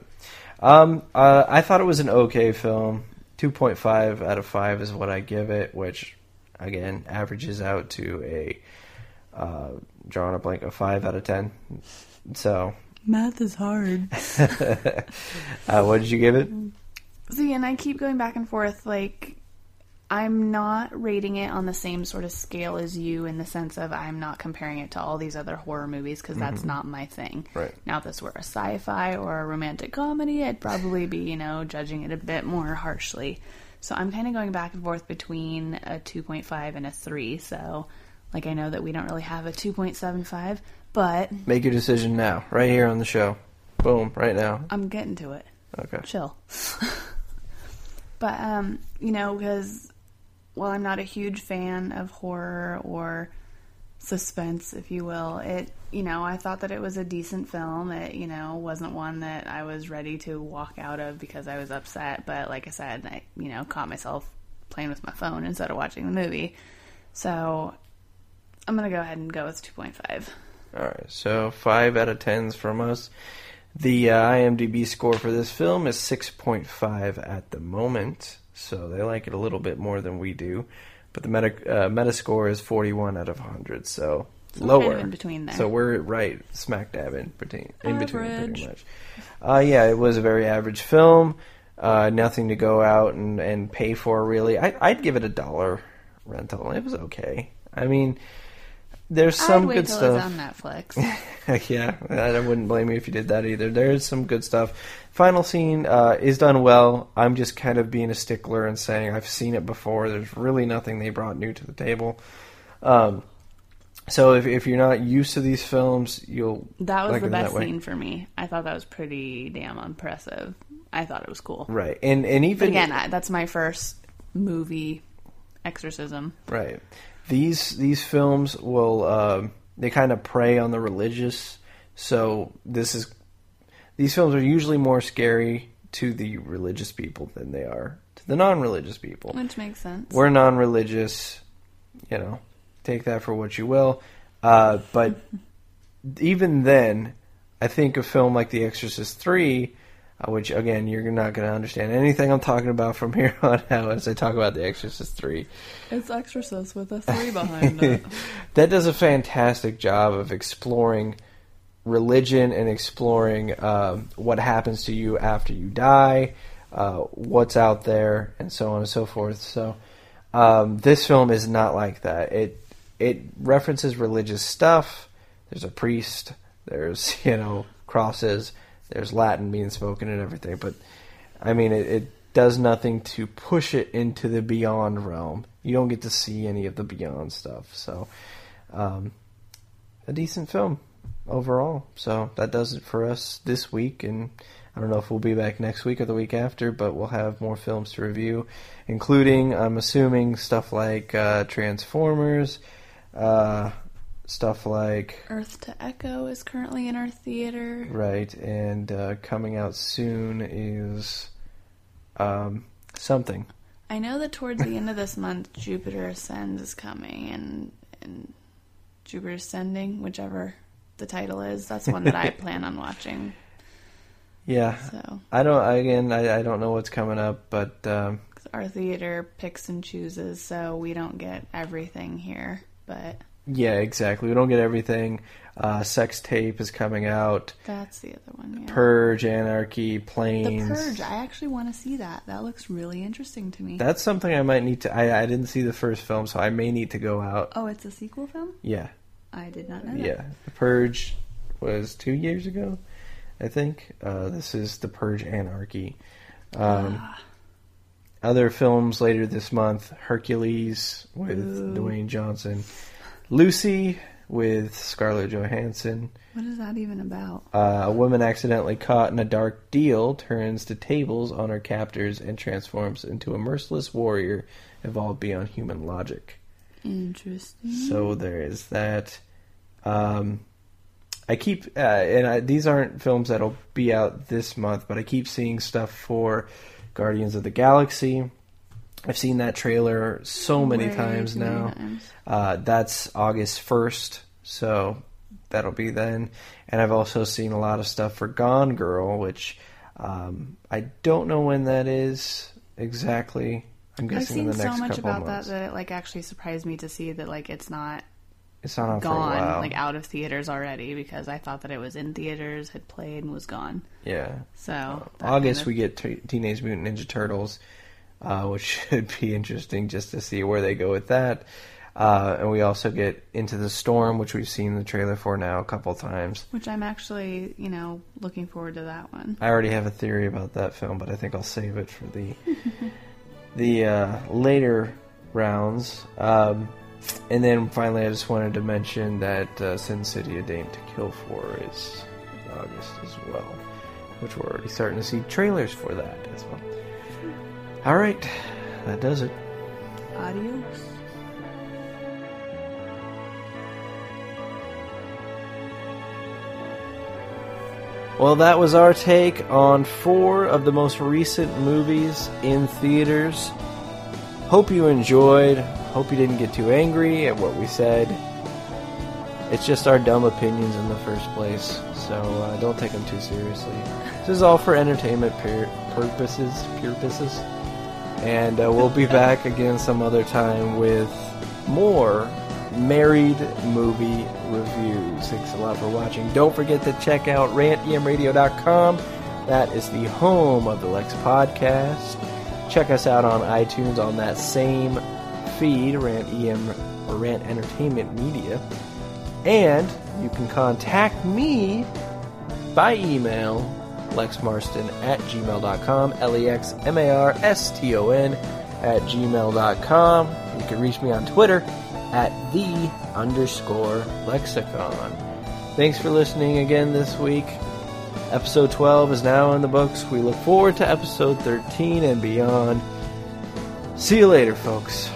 I thought it was an okay film. 2.5 out of 5 is what I give it, which again averages out to a drawing a blank, a 5 out of 10. So math is hard. What did you give it? See, and I keep going back and forth. Like, I'm not rating it on the same sort of scale as you in the sense of I'm not comparing it to all these other horror movies because that's not my thing. Right. Now, if this were a sci-fi or a romantic comedy, I'd probably be, judging it a bit more harshly. So I'm kind of going back and forth between a 2.5 and a 3. So, I know that we don't really have a 2.75, but... Make your decision now, right here on the show. Boom, right now. I'm getting to it. Okay. Chill. But, because... While I'm not a huge fan of horror or suspense, if you will, I thought that it was a decent film. It, wasn't one that I was ready to walk out of because I was upset. But like I said, I, caught myself playing with my phone instead of watching the movie. So I'm going to go ahead and go with 2.5. All right, so 5 out of 10s from us. The IMDb score for this film is 6.5 at the moment. So they like it a little bit more than we do. But the Metascore is 41 out of 100, so lower. Kind of in between there. So we're right smack dab in between pretty much. Yeah, it was a very average film. Nothing to go out and pay for, really. I'd give it $1 rental. It was okay. I mean, there's some good stuff. I'd wait till it's on Netflix. Yeah, I wouldn't blame you if you did that either. There's some good stuff. Final scene is done well. I'm just kind of being a stickler and saying I've seen it before. There's really nothing they brought new to the table. So if you're not used to these films, you'll That was like the it best that way. scene for me. I thought that was pretty damn impressive. I thought it was cool. Right. And even... But again, that's my first movie exorcism. Right. These films will they kind of prey on the religious. So these films are usually more scary to the religious people than they are to the non-religious people. Which makes sense. We're non-religious, take that for what you will. But even then, I think a film like The Exorcist 3, which, again, you're not going to understand anything I'm talking about from here on out as I talk about The Exorcist 3. It's Exorcist with a 3 behind it. That does a fantastic job of exploring religion and exploring what happens to you after you die, what's out there, and so on and so forth. So this film is not like that. It references religious stuff. There's a priest. There's, crosses. There's Latin being spoken and everything. But, I mean, it does nothing to push it into the beyond realm. You don't get to see any of the beyond stuff. So, a decent film overall. So that does it for us this week, and I don't know if we'll be back next week or the week after, but we'll have more films to review, including, I'm assuming, stuff like Transformers, stuff like Earth to Echo is currently in our theater. Right, and coming out soon is something. I know that towards the end of this month, Jupiter Ascends is coming, and Jupiter Ascending, whichever the title is, that's one that I plan on watching. Yeah. So I don't know what's coming up, but our theater picks and chooses, so we don't get everything here. But yeah, exactly. We don't get everything. Sex Tape is coming out. That's the other one. Yeah. Purge, Anarchy, Planes. The Purge. I actually want to see that. That looks really interesting to me. That's something I might need to. I didn't see the first film, so I may need to go out. Oh, it's a sequel film? Yeah. I did not know that. Yeah. The Purge was 2 years ago, I think. This is The Purge, Anarchy. Other films later this month: Hercules with Dwayne Johnson, Lucy with Scarlett Johansson. What is that even about? A woman accidentally caught in a dark deal turns the tables on her captors and transforms into a merciless warrior evolved beyond human logic. Interesting. So there is that. I keep these aren't films that'll be out this month, but I keep seeing stuff for Guardians of the Galaxy. I've seen that trailer so many times now. That's August 1st, so that'll be then. And I've also seen a lot of stuff for Gone Girl, which I don't know when that is exactly. I'm guessing in the next couple I've seen so much about months. that it like actually surprised me to see that like it's not on gone, for a while. like out of theaters already, because I thought that it was in theaters, had played, and was gone. Yeah. So August we get Teenage Mutant Ninja Turtles. which should be interesting just to see where they go with that. And we also get Into the Storm, which we've seen the trailer for now a couple times. Which I'm actually, looking forward to that one. I already have a theory about that film, but I think I'll save it for the later rounds. And then finally, I just wanted to mention that Sin City: A Dame to Kill For is in August as well, which we're already starting to see trailers for that as well. All right, that does it. Adios. Well, that was our take on 4 of the most recent movies in theaters. Hope you enjoyed. Hope you didn't get too angry at what we said. It's just our dumb opinions in the first place, so don't take them too seriously. This is all for entertainment purposes. And we'll be back again some other time with more married movie reviews. Thanks a lot for watching. Don't forget to check out rantemradio.com. That is the home of the Lex Podcast. Check us out on iTunes on that same feed, Rant Entertainment Media. And you can contact me by email, lexmarston@gmail.com, lexmarston@gmail.com. You can reach me on Twitter at @the_lexicon. Thanks for listening again this week. Episode 12 is now in the books. We look forward to episode 13 and beyond. See you later, folks.